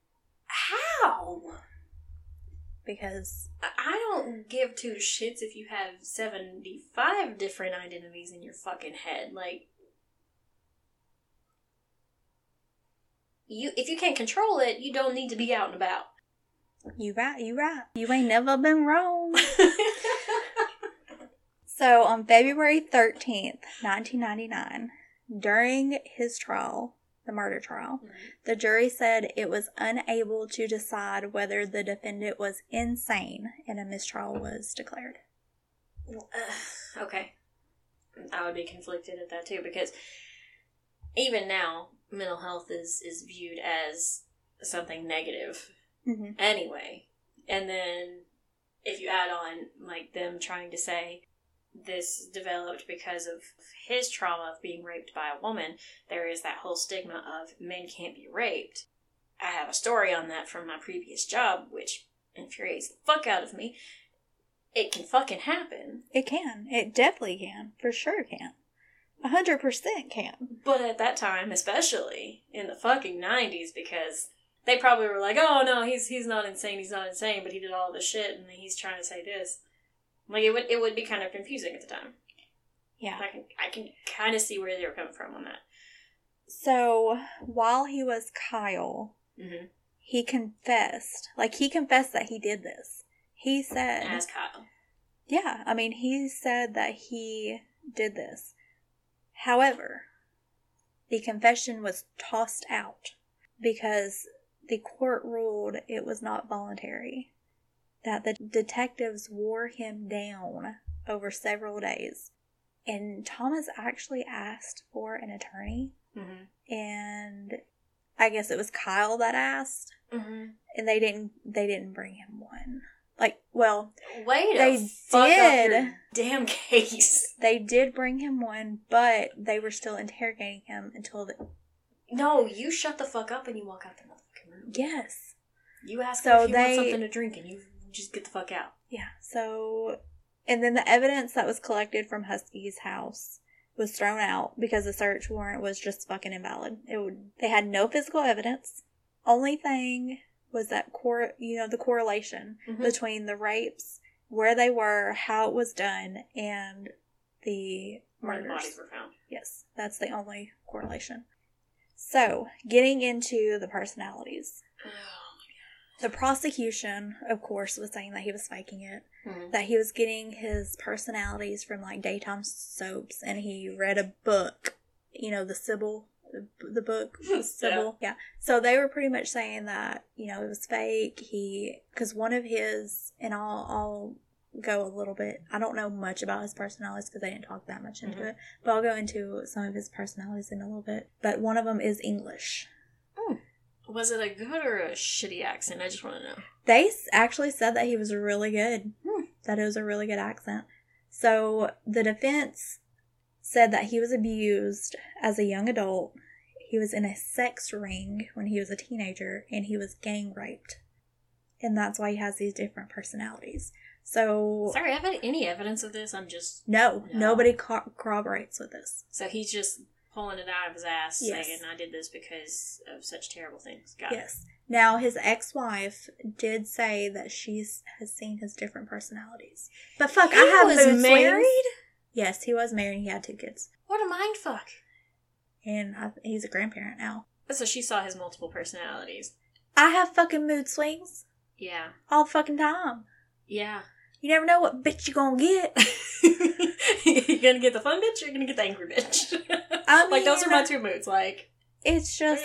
How? because I don't give two shits if you have seventy-five different identities in your fucking head. Like, you if you can't control it, you don't need to be out and about. you right, you right. You ain't never been wrong. So on February thirteenth, nineteen ninety-nine, during his trial, the murder trial, the jury said it was unable to decide whether the defendant was insane and a mistrial was declared. Uh, okay. I would be conflicted at that too, because even now, mental health is, is viewed as something negative Mm-hmm. anyway. And then if you add on, like, them trying to say this developed because of his trauma of being raped by a woman, there is that whole stigma of men can't be raped. I have a story on that from my previous job, which infuriates the fuck out of me. It can fucking happen. It can. It definitely can. For sure can. A hundred percent can. But at that time, especially in the fucking nineties, because they probably were like, oh no, he's he's not insane, he's not insane, but he did all this shit and he's trying to say this. Like, it would it would be kind of confusing at the time. Yeah. I can I can kind of see where they were coming from on that. So, while he was Kyle, Mm-hmm. he confessed. Like, he confessed that he did this. He said... As Kyle. Yeah, I mean, he said that he did this. However, the confession was tossed out because the court ruled it was not voluntary. That the detectives wore him down over several days. And Thomas actually asked for an attorney. Mm-hmm. And I guess it was Kyle that asked. Mm-hmm. And they didn't they didn't bring him one. Like, well, Way They to fuck did. up your damn case. they did bring him one, but they were still interrogating him until the... No, you shut the fuck up and you walk out the motherfucking room. Yes. You ask So him if you they- want something to drink and you just get the fuck out. Yeah, so... And then the evidence that was collected from Husky's house was thrown out because the search warrant was just fucking invalid. It would, they had no physical evidence. Only thing was that, cor- you know, the correlation Mhm. between the rapes, where they were, how it was done, and the Where the murders. bodies were found. Yes, that's the only correlation. So, getting into the personalities. The prosecution, of course, was saying that he was faking it. Mhm. That he was getting his personalities from, like, daytime soaps, and he read a book, you know, the Sybil, the, the book, Sybil. Yeah. So they were pretty much saying that, you know, it was fake. He, because one of his, and I'll, I'll go a little bit, I don't know much about his personalities because they didn't talk that much into mm-hmm. it, but I'll go into some of his personalities in a little bit. But one of them is English. Mm. Was it a good or a shitty accent? I just want to know. They actually said that he was really good. Hmm. That it was a really good accent. So the defense said that he was abused as a young adult. He was in a sex ring when he was a teenager, and he was gang raped. And that's why he has these different personalities. So... Sorry, have I any evidence of this? I'm just... No, no. Nobody co- corroborates with this. So he's just pulling it out of his ass, yes. saying, I did this because of such terrible things. Got yes. it. Now, his ex-wife did say that she has seen his different personalities. But fuck, he I have was mood married? swings. Yes, he was married and he had two kids. What a mindfuck. And I, he's a grandparent now. So she saw his multiple personalities. I have fucking mood swings. Yeah. All the fucking time. Yeah. You never know what bitch you gonna get. You gonna get the fun bitch or you gonna get the angry bitch? I mean, like, those are my two moods. Like, it's just...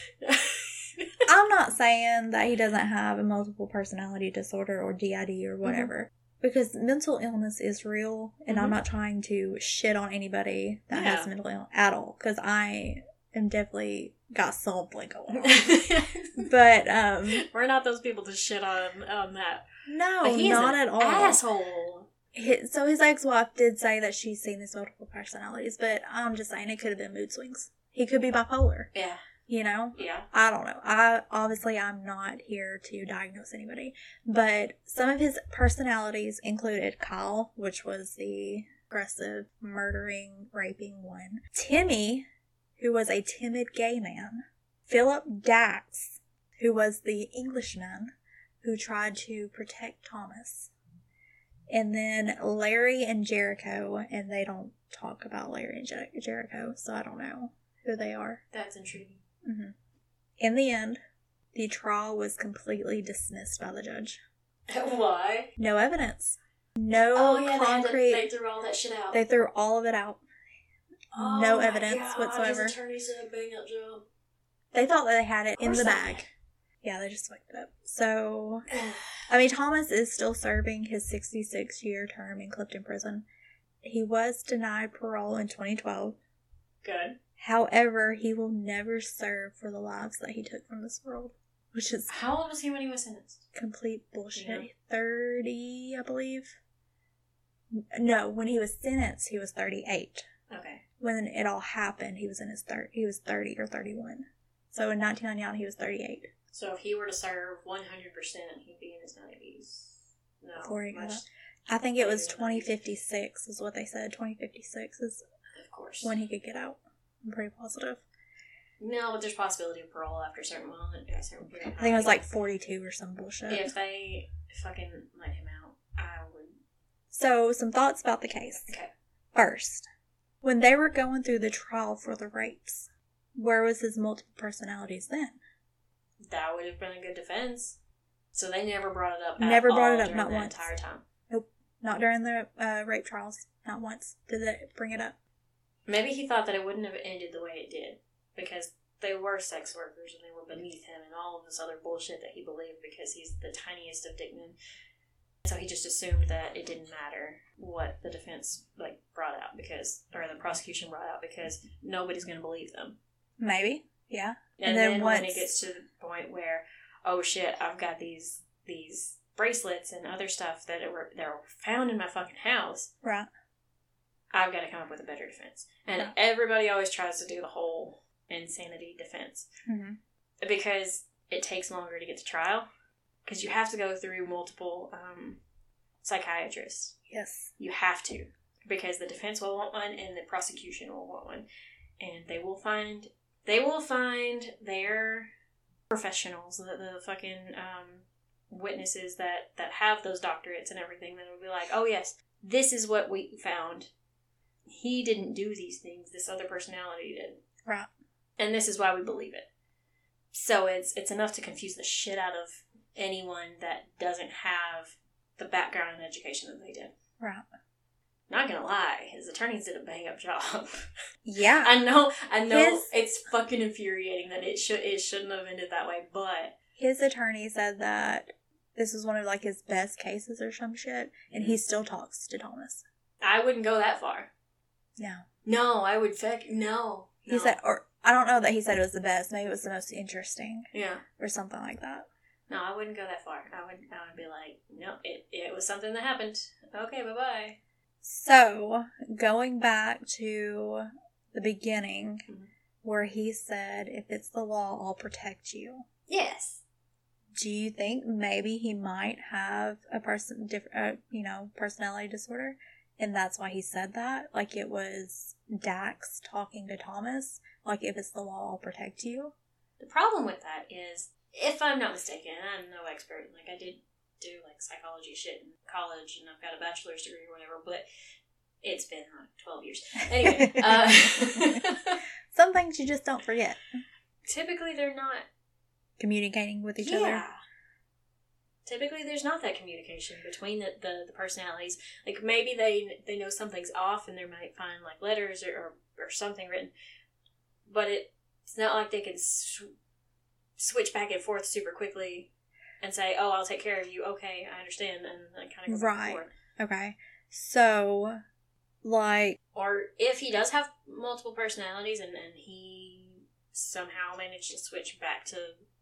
I'm not saying that he doesn't have a multiple personality disorder or D I D or whatever. Mm-hmm. Because mental illness is real. And mm-hmm. I'm not trying to shit on anybody that yeah. has mental illness at all. Because I am definitely got something going on. But, um... we're not those people to shit on, on that. No, but he's not an at all. Asshole. His, so his ex-wife did say that she's seen these multiple personalities, but I'm just saying it could have been mood swings. He could be bipolar. Yeah. You know? Yeah. I don't know. I obviously I'm not here to diagnose anybody, but some of his personalities included Kyle, which was the aggressive, murdering, raping one. Timmy, who was a timid gay man. Philip Dax, who was the Englishman who tried to protect Thomas. And then Larry and Jericho, and they don't talk about Larry and Jer- Jericho, so I don't know who they are. That's intriguing. Mm-hmm. In the end, the trial was completely dismissed by the judge. Why? No evidence. No oh, yeah, concrete. They, had to, they threw all that shit out. They threw all of it out. Oh, no evidence God, whatsoever. His attorneys did a bang up job. They thought that they had it in the bag. Yeah, they just fucked it up. So, I mean, Thomas is still serving his sixty-six year term in Clifton Prison. He was denied parole in twenty twelve. Good. However, he will never serve for the lives that he took from this world. Which is... How old was he when he was sentenced? Complete bullshit. Yeah. thirty, I believe. No, when he was sentenced, he was thirty-eight. Okay. When it all happened, he was in his thir- he was thirty or thirty-one. So in nineteen ninety-nine, he was thirty-eight. So if he were to serve one hundred percent, he'd be in his nineties. No, much, I think it was twenty fifty-six is what they said. twenty fifty-six is of course when he could get out. I'm pretty positive. No, but there's possibility of parole after a certain moment. A certain period. I think it was like forty-two or some bullshit. If they fucking let him out, I would. So, some thoughts about the case. Okay. First, when they were going through the trial for the rapes, where was his multiple personalities then? That would have been a good defense. So they never brought it up. Never at brought all it up, not the once. Entire time. Nope, not during the uh, rape trials. Not once did they bring it up. Maybe he thought that it wouldn't have ended the way it did because they were sex workers and they were beneath him and all of this other bullshit that he believed because he's the tiniest of dickmen. So he just assumed that it didn't matter what the defense like brought out because, or the prosecution brought out because nobody's going to believe them. Maybe, yeah. And, and then, then once... when it gets to the point where, oh shit, I've got these these bracelets and other stuff that were that were found in my fucking house. Right. I've got to come up with a better defense. And yeah. Everybody always tries to do the whole insanity defense. Mm-hmm. Because it takes longer to get to trial. Because you have to go through multiple um, psychiatrists. Yes. You have to. Because the defense will want one and the prosecution will want one. And they will find... They will find their professionals, the, the fucking um, witnesses that, that have those doctorates and everything, that will be like, oh yes, this is what we found. He didn't do these things. This other personality did. Right. And this is why we believe it. So it's it's enough to confuse the shit out of anyone that doesn't have the background and education that they did. Right. not gonna lie, his attorneys did a bang up job. Yeah. I know, I know His- it's fucking infuriating that it should it shouldn't have ended that way, but His attorney said that this was one of like his best cases or some shit, and he still talks to Thomas. I wouldn't go that far. No. No, I would feck no. He no. said, or I don't know that he said it was the best. Maybe it was the most interesting Yeah. or something like that. No, I wouldn't go that far. I would I would be like, no, it, it was something that happened. Okay, bye bye. So, going back to the beginning, Mhm. where he said, if it's the law, I'll protect you. Yes. Do you think maybe he might have a person, different, uh, you know, personality disorder, and that's why he said that? Like it was Dax talking to Thomas, like if it's the law, I'll protect you. The problem with that is, if I'm not mistaken, I'm no expert. Like I did do like psychology shit in college, and I've got a bachelor's degree or whatever, but it's been like twelve years. Anyway, uh, Some things you just don't forget. typically they're not. Communicating with each yeah. other. Typically, there's not that communication between the, the, the personalities. Like maybe they they know something's off, and they might find like letters or or, or something written, but it, it's not like they can sw- switch back and forth super quickly and say, "Oh, I'll take care of you." Okay, I understand, and then kind of go back Right. and forth. Okay. So, like, Or if he does have multiple personalities, and, and he somehow managed to switch back to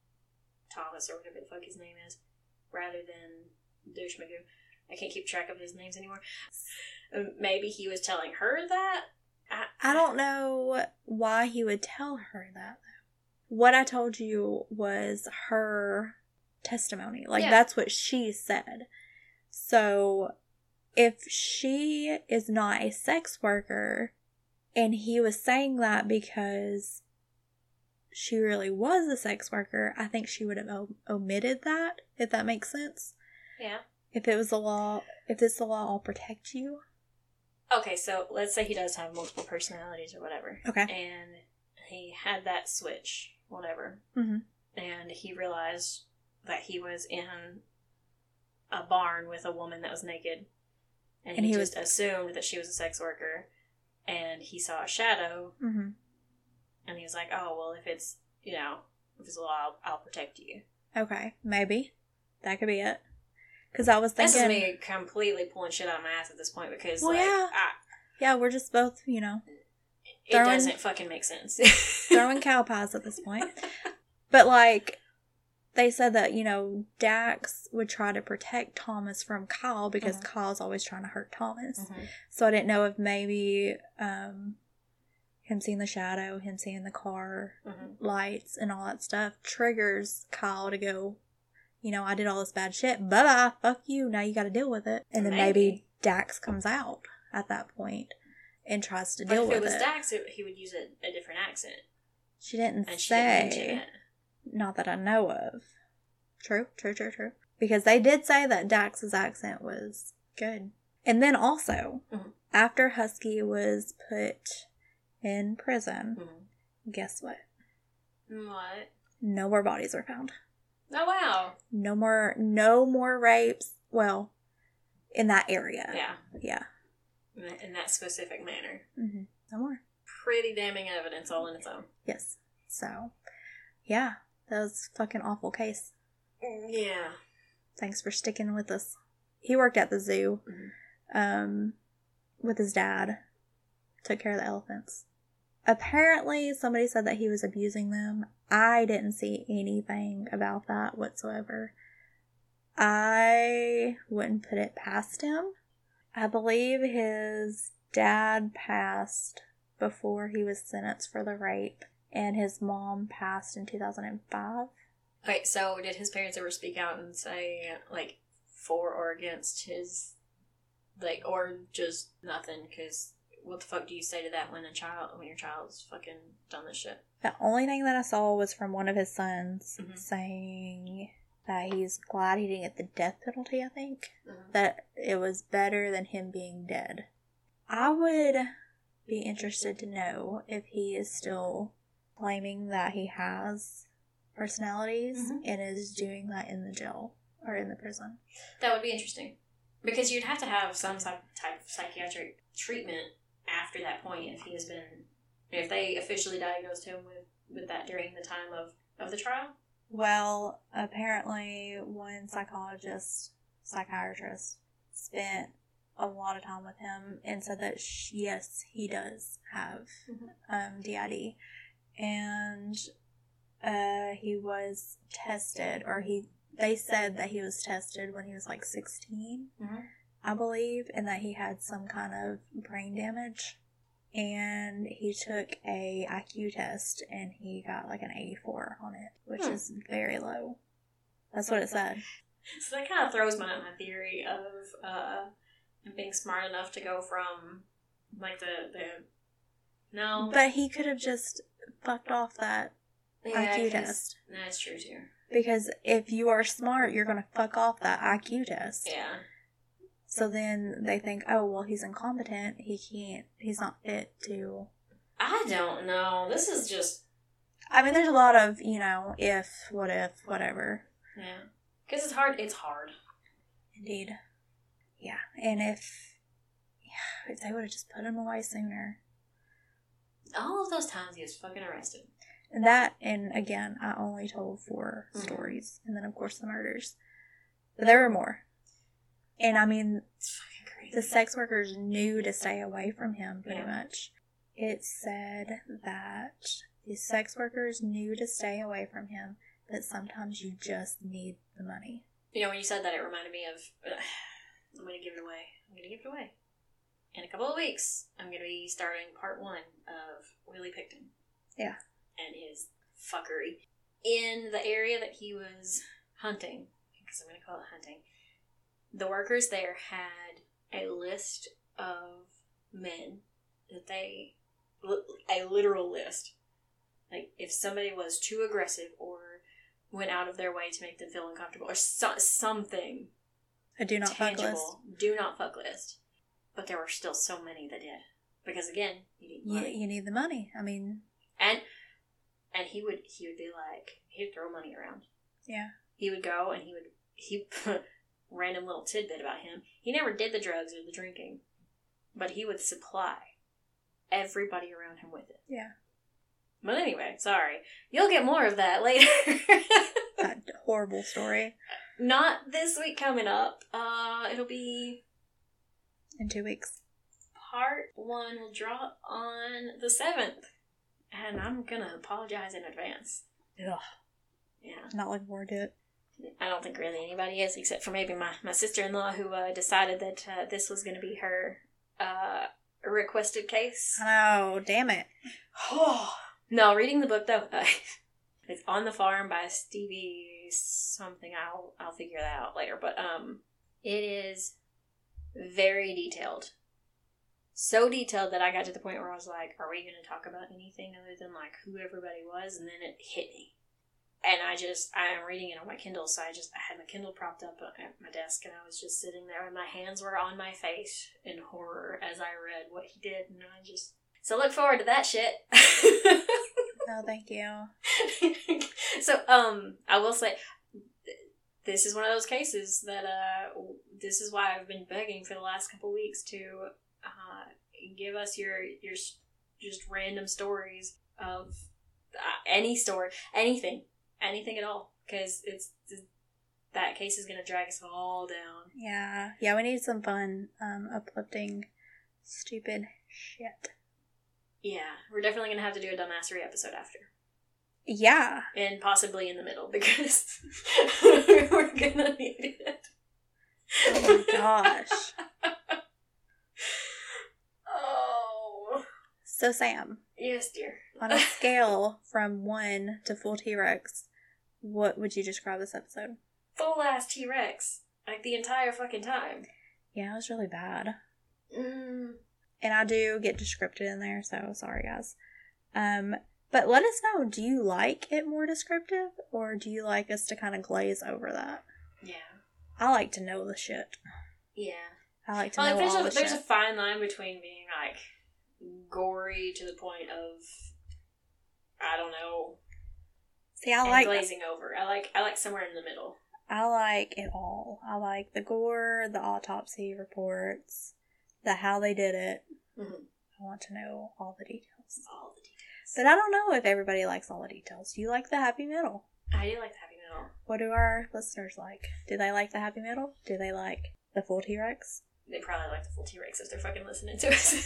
Thomas or whatever the fuck his name is, rather than Douche Magoo. I can't keep track of his names anymore. Um, Maybe he was telling her that? I, I don't know why he would tell her that. What I told you was her testimony. Like, Yeah. that's what she said. So, if she is not a sex worker, and he was saying that because she really was a sex worker, I think she would have o- omitted that, if that makes sense. Yeah. If it was the law, if it's the law, I'll protect you. Okay, so let's say he does have multiple personalities or whatever. Okay. And he had that switch, whatever. Mm-hmm. And he realized that he was in a barn with a woman that was naked. And, And he, he just was- assumed that she was a sex worker. And he saw a shadow. Mm-hmm. And he was like, oh, well, if it's, you know, if it's a law, I'll, I'll protect you. Okay, maybe. That could be it. Because I was This thinking... is me completely pulling shit out of my ass at this point because, Well, like, yeah. I, Yeah, we're just both, you know, it Throwing- doesn't fucking make sense. throwing cow pies at this point. But, like, they said that, you know, Dax would try to protect Thomas from Kyle because Mhm. Kyle's always trying to hurt Thomas. Mhm. So I didn't know if maybe um, him seeing the shadow, him seeing the car Mhm. lights and all that stuff triggers Kyle to go, you know, I did all this bad shit. Bye-bye. Fuck you. Now you got to deal with it. And then maybe. Maybe. Dax comes out at that point and tries to But deal if with it was it. Dax, it, he would use a, a different accent. She didn't And she didn't say. mention it. Not that I know of. True, true, true, true. Because they did say that Dax's accent was good. And then also, Mhm. after Husky was put in prison, Mhm. guess what? What? No more bodies were found. Oh, wow. No more, no more rapes. Well, in that area. Yeah. Yeah. In that, in that specific manner. Mm-hmm. No more. Pretty damning evidence all in its own. Yes. So, yeah. That was a fucking awful case. Yeah. Thanks for sticking with us. He worked at the zoo Mhm. um, with his dad. Took care of the elephants. Apparently, somebody said that he was abusing them. I didn't see anything about that whatsoever. I wouldn't put it past him. I believe his dad passed before he was sentenced for the rape, and his mom passed in two thousand five. Okay, so did his parents ever speak out and say, like, for or against his, like, or just nothing? Because what the fuck do you say to that when a child, when your child's fucking done this shit? The only thing that I saw was from one of his sons Mhm. saying that he's glad he didn't get the death penalty, I think. Mhm. That it was better than him being dead. I would be interested to know if he is still claiming that he has personalities Mhm. and is doing that in the jail or in the prison. That would be interesting. Because you'd have to have some type of psychiatric treatment after that point if he has been, if they officially diagnosed him with, with that during the time of, of the trial. Well, apparently one psychologist, psychiatrist, spent a lot of time with him and said that, sh- yes, he does have Mm-hmm. um, D I D. And uh, he was tested, or he they said that he was tested when he was like sixteen, Mm-hmm. I believe, and that he had some kind of brain damage. And he took a I Q test, and he got like an eighty-four on it, which Hmm. is very low. That's what it said. So that kind of throws my, my theory of uh, being smart enough to go from, like, the, the no. But he could have just fucked off that yeah, I Q 'cause- test. That's true, too. Because if you are smart, you're going to fuck off that I Q test. Yeah. So then they think, oh, well, he's incompetent. He can't, he's not fit to. I don't know. This is just, I mean, there's a lot of, you know, if, what if, whatever. yeah. Because it's hard. It's hard. Indeed. Yeah. And if, yeah, if they would have just put him away sooner. All of those times he was fucking arrested. And that, and again, I only told four Mhm. stories. And then, of course, the murders. But there were more. And I mean, It's fucking crazy. the sex workers knew to stay away from him, pretty Yeah. much. It said that the sex workers knew to stay away from him, but sometimes you just need the money. You know, when you said that, it reminded me of, uh, I'm going to give it away. I'm going to give it away. In a couple of weeks, I'm going to be starting part one of Willie Picton. Yeah. And his fuckery. In the area that he was hunting, because I'm going to call it hunting, the workers there had a list of men that they, a literal list. Like, if somebody was too aggressive or went out of their way to make them feel uncomfortable or so, something A do not fuck list. tangible, do not fuck list. But there were still so many that did. Because again, you need You, money. you need the money. I mean, And and he would he would be like, he would throw money around. yeah. He would go and he would, he, random little tidbit about him. He never did the drugs or the drinking. But he would supply everybody around him with it. Yeah. But anyway, sorry. You'll get more of that later. That horrible story. Not this week coming up. Uh, it'll be In two weeks. part one will drop on the seventh. And I'm gonna apologize in advance. Ugh. Yeah. Not looking forward to it. I don't think really anybody is, except for maybe my, my sister-in-law who uh, decided that uh, this was going to be her uh, requested case. I know. Damn it. No, reading the book, though, uh, it's On the Farm by Stevie something. I'll I'll figure that out later. But um, it is very detailed. So detailed that I got to the point where I was like, are we going to talk about anything other than, like, who everybody was? And then it hit me. And I just, I am reading it on my Kindle, so I just, I had my Kindle propped up at my desk, and I was just sitting there, and my hands were on my face in horror as I read what he did, and I just, so look forward to that shit. No, thank you. So, um, I will say, this is one of those cases that, uh, this is why I've been begging for the last couple weeks to, uh, give us your, your, just random stories of uh, any story, anything. Anything at all, because it's that case is gonna drag us all down. Yeah. Yeah, we need some fun, um, uplifting, stupid shit. Yeah, we're definitely gonna have to do a dumbassery episode after, Yeah. and possibly in the middle because we're gonna need it. Oh my gosh. Oh. So, Sam, Yes, dear. on a scale from one to full T-Rex, what would you describe this episode? Full ass T Rex, like the entire fucking time. Yeah, it was really bad. Mm. And I do get descriptive in there, so sorry, guys. Um, but let us know, do you like it more descriptive, or do you like us to kind of glaze over that? Yeah. I like to know the shit. Yeah. I like to Well, know like, there's all a the there's shit. a fine line between being like gory to the point of, I don't know, See, I and like glazing over. I like I like somewhere in the middle. I like it all. I like the gore, the autopsy reports, the how they did it. Mm-hmm. I want to know all the details. All the details. But I don't know if everybody likes all the details. Do you like the happy middle? I do like the happy middle. What do our listeners like? Do they like the happy middle? Do they like the full T-Rex? They probably like the full T-Rex if they're fucking listening to us.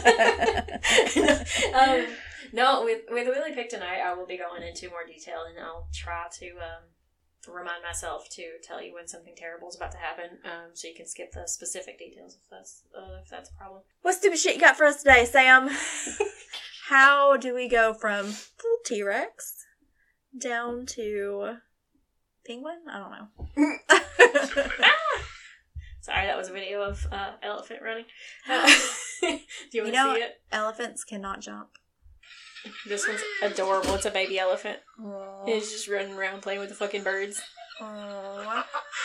um, no, with with Willie picked tonight, I will be going into more detail, and I'll try to um, remind myself to tell you when something terrible is about to happen, um, so you can skip the specific details if that's uh, if that's a problem. What stupid shit you got for us today, Sam? How do we go from full T-Rex down to penguin? I don't know. Sorry, that was a video of uh, elephant running. Uh, do you want You to know, see it? elephants cannot jump. This one's adorable. It's a baby elephant. Aww. It's just running around playing with the fucking birds. Aww.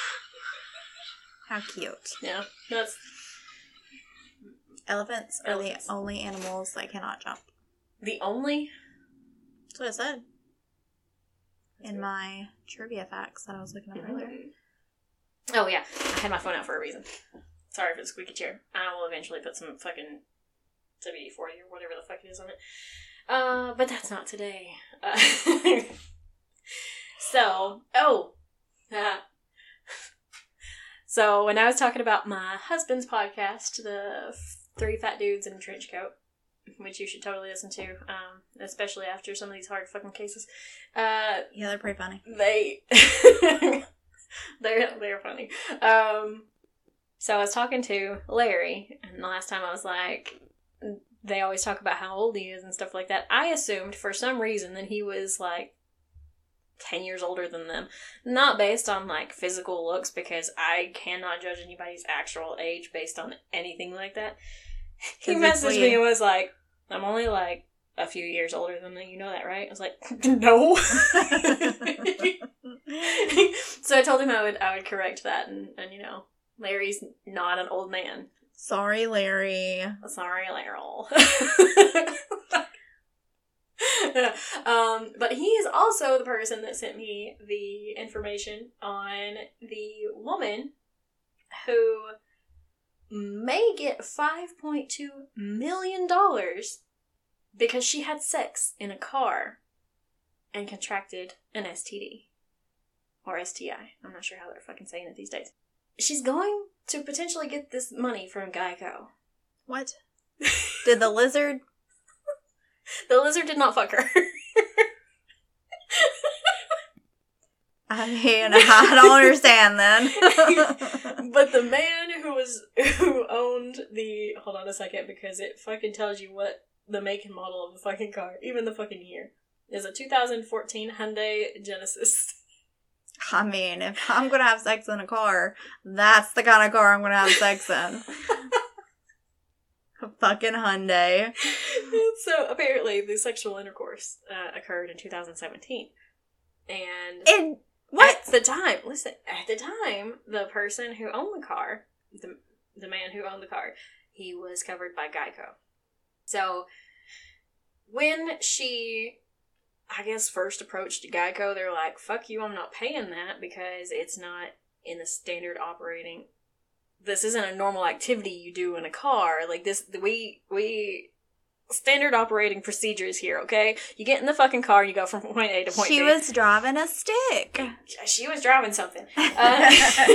How cute. Yeah, that's... Elephants are Elephants. the only animals that cannot jump. The only... That's what I said That's in weird. my trivia facts that I was looking up earlier. Oh, yeah. I had my phone out for a reason. Sorry for the squeaky chair. I will eventually put some fucking W D forty or whatever the fuck it is on it. Uh, but that's not today. Uh, so, oh. So, when I was talking about my husband's podcast, the Three Fat Dudes in a Trench Coat, which you should totally listen to, um, especially after some of these hard fucking cases, uh, Yeah, they're pretty funny. they... They're they're funny. Um, so I was talking to Larry, and the last time I was like, they always talk about how old he is and stuff like that. I assumed for some reason that he was like ten years older than them, not based on like physical looks, because I cannot judge anybody's actual age based on anything like that. He messaged me and was like, "I'm only like a few years older than them. You know that, right?" I was like, "No." So I told him I would I would correct that, and, and you know, Larry's not an old man. Sorry, Larry. Sorry, Laryl. um, but he is also the person that sent me the information on the woman who may get five point two million dollars because she had sex in a car and contracted an S T D. Or S T I. I'm not sure how they're fucking saying it these days. She's going to potentially get this money from Geico. What? Did the lizard? The lizard did not fuck her. I mean, I don't understand then. But the man who was who owned the hold on a second, because it fucking tells you what the make and model of the fucking car, even the fucking year, is a two thousand fourteen Hyundai Genesis. I mean, if I'm gonna have sex in a car, that's the kind of car I'm gonna have sex in. A fucking Hyundai. So apparently, the sexual intercourse uh, occurred in two thousand seventeen, and In what? at the time, listen, at the time, the person who owned the car, the the man who owned the car, he was covered by Geico. So when she, I guess, first approached Geico, they're like, fuck you, I'm not paying that because it's not in the standard operating. This isn't a normal activity you do in a car. Like this, we, we, standard operating procedures here, okay? You get in the fucking car and you go from point A to point She B. She was driving a stick. She was driving something. Uh,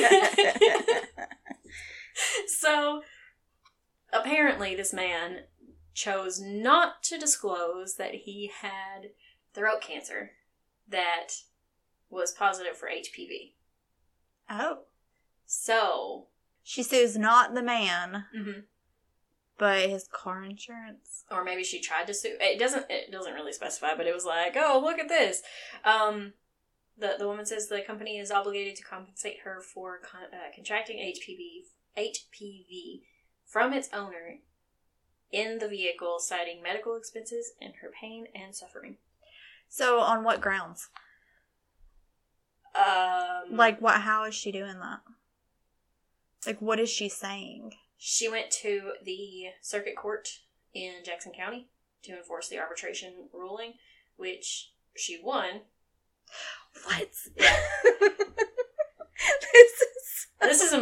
so, apparently this man chose not to disclose that he had throat cancer that was positive for H P V. Oh. So... She sues not the man, Mm-hmm. but his car insurance. Or maybe she tried to sue. It doesn't It doesn't really specify, but it was like, oh, look at this. Um, the, the woman says the company is obligated to compensate her for con- uh, contracting H P V, H P V from its owner in the vehicle, citing medical expenses and her pain and suffering. So, on what grounds? Um, Like, what? How is she doing that? Like, what is she saying? She went to the circuit court in Jackson County to enforce the arbitration ruling, which she won. What? Yeah.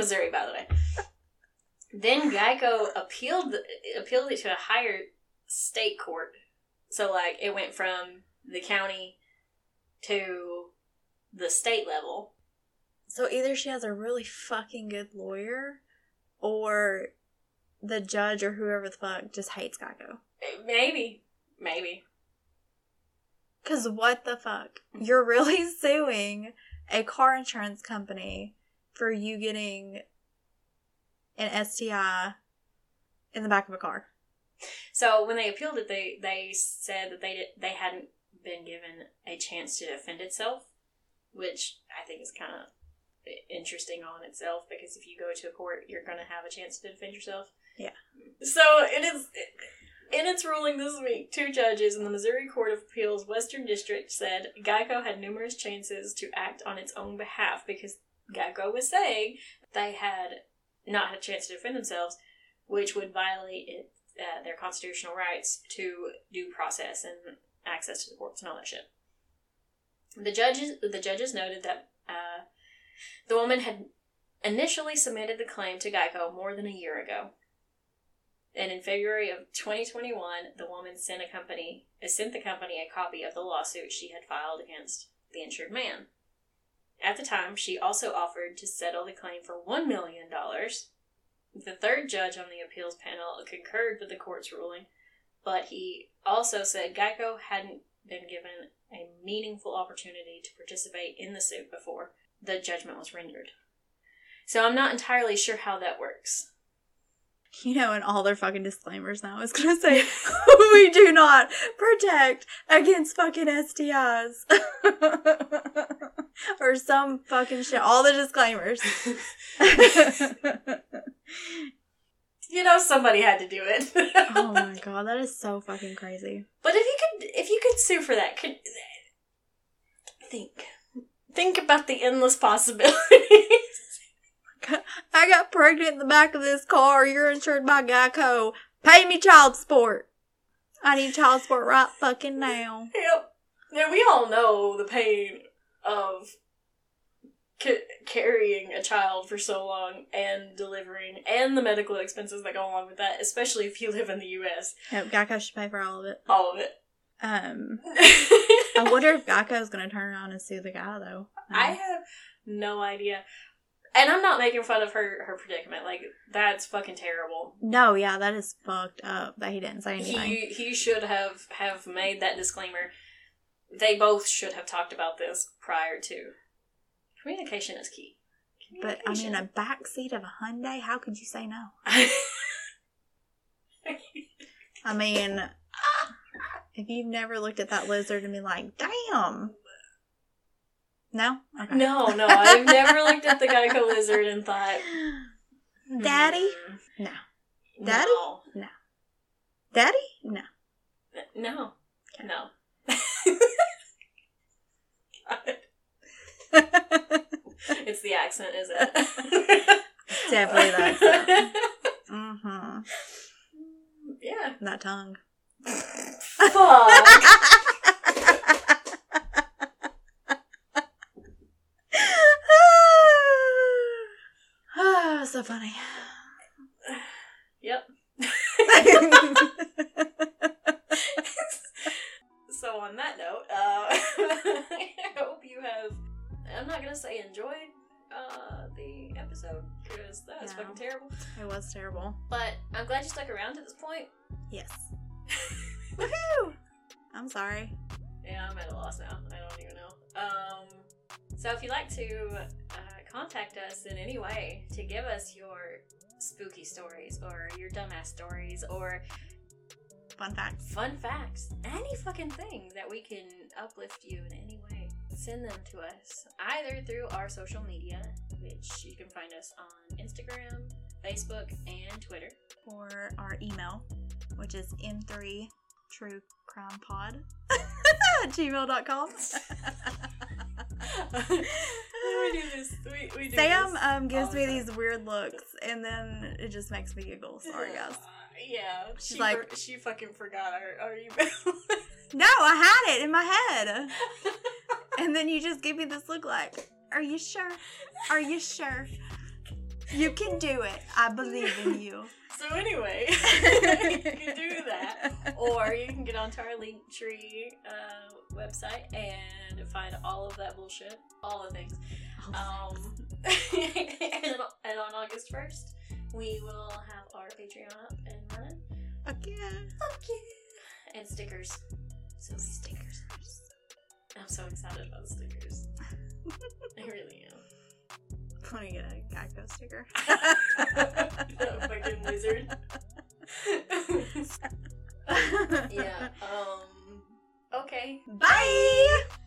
Missouri, by the way. Then Geico appealed the, appealed it to a higher state court. So, like, it went from the county to the state level. So either she has a really fucking good lawyer, or the judge or whoever the fuck just hates Geico. Maybe. Maybe. Because what the fuck? You're really suing a car insurance company for you getting an S T I in the back of a car. So when they appealed it, they, they said that they did, they hadn't been given a chance to defend itself, which I think is kind of interesting on itself, because if you go to a court, you're going to have a chance to defend yourself. Yeah. So in its, in its ruling this week, two judges in the Missouri Court of Appeals Western District said Geico had numerous chances to act on its own behalf, because Geico was saying they had not had a chance to defend themselves, which would violate it, uh, their constitutional rights to due process and access to the courts and all that shit. The judges, the judges noted that uh, the woman had initially submitted the claim to Geico more than a year ago. And in February of twenty twenty-one, the woman sent a company, sent the company a copy of the lawsuit she had filed against the insured man. At the time, she also offered to settle the claim for one million dollars. The third judge on the appeals panel concurred with the court's ruling, but he also said Geico hadn't been given a meaningful opportunity to participate in the suit before the judgment was rendered. So I'm not entirely sure how that works. You know, in all their fucking disclaimers now, it's gonna say, we do not protect against fucking S T Is. Or some fucking shit. All the disclaimers. You know, somebody had to do it. Oh my god, that is so fucking crazy. But if you could, if you could sue for that, could think, think about the endless possibilities. I got pregnant in the back of this car. You're insured by Geico. Pay me child support. I need child support right fucking now. Yep. Now we all know the pain of ca- carrying a child for so long and delivering, and the medical expenses that go along with that, especially if you live in the U S. Yep, Geico should pay for all of it. All of it. Um, I wonder if Geico's gonna turn around and sue the guy, though. Um, I have no idea. And I'm not making fun of her, her predicament. Like, that's fucking terrible. No, yeah, that is fucked up that he didn't say anything. He he should have, have made that disclaimer. They both should have talked about this prior to. Communication is key. But, I mean, a backseat of a Hyundai, how could you say no? I mean, if you've never looked at that lizard and been like, damn. No? Okay. No, no, I've never looked at the Geico lizard and thought, Daddy? Hmm. No. Daddy? No. No. Daddy? No. No. Okay. No. It's the accent, is it? Definitely the accent. Mm-hmm. Yeah. That tongue. Fuck. Oh, so funny. Yep. So on that note, uh, I hope you have, I'm not going to say enjoyed uh, the episode, because that was Yeah. fucking terrible. It was terrible. But I'm glad you stuck around to this point. Yes. Woohoo! I'm sorry. Yeah, I'm at a loss now. I don't even know. Um, so if you'd like to uh, contact us in any way to give us your spooky stories or your dumbass stories or Fun facts. fun facts, any fucking thing that we can uplift you in any way, send them to us either through our social media, which you can find us on Instagram, Facebook, and Twitter. Or our email, which is m three true crime pod at gmail dot com. we do this. We, we do Sam this um, gives all me the time. these weird looks, and then it just makes me giggle. Sorry, guys. Yeah, she like- for, she fucking forgot our, our email. No, I had it in my head. And then you just give me this look like, are you sure? Are you sure? You can do it. I believe in you. So anyway, you can do that. Or you can get onto our Linktree uh, website and find all of that bullshit. All the things. Um, and, and on August first, we will have our Patreon up and running. Okay. Okay. And stickers. So many stickers. I'm so excited about the stickers. I really am. I want to get a Geico sticker. That fucking lizard. Yeah. Um. Okay. Bye!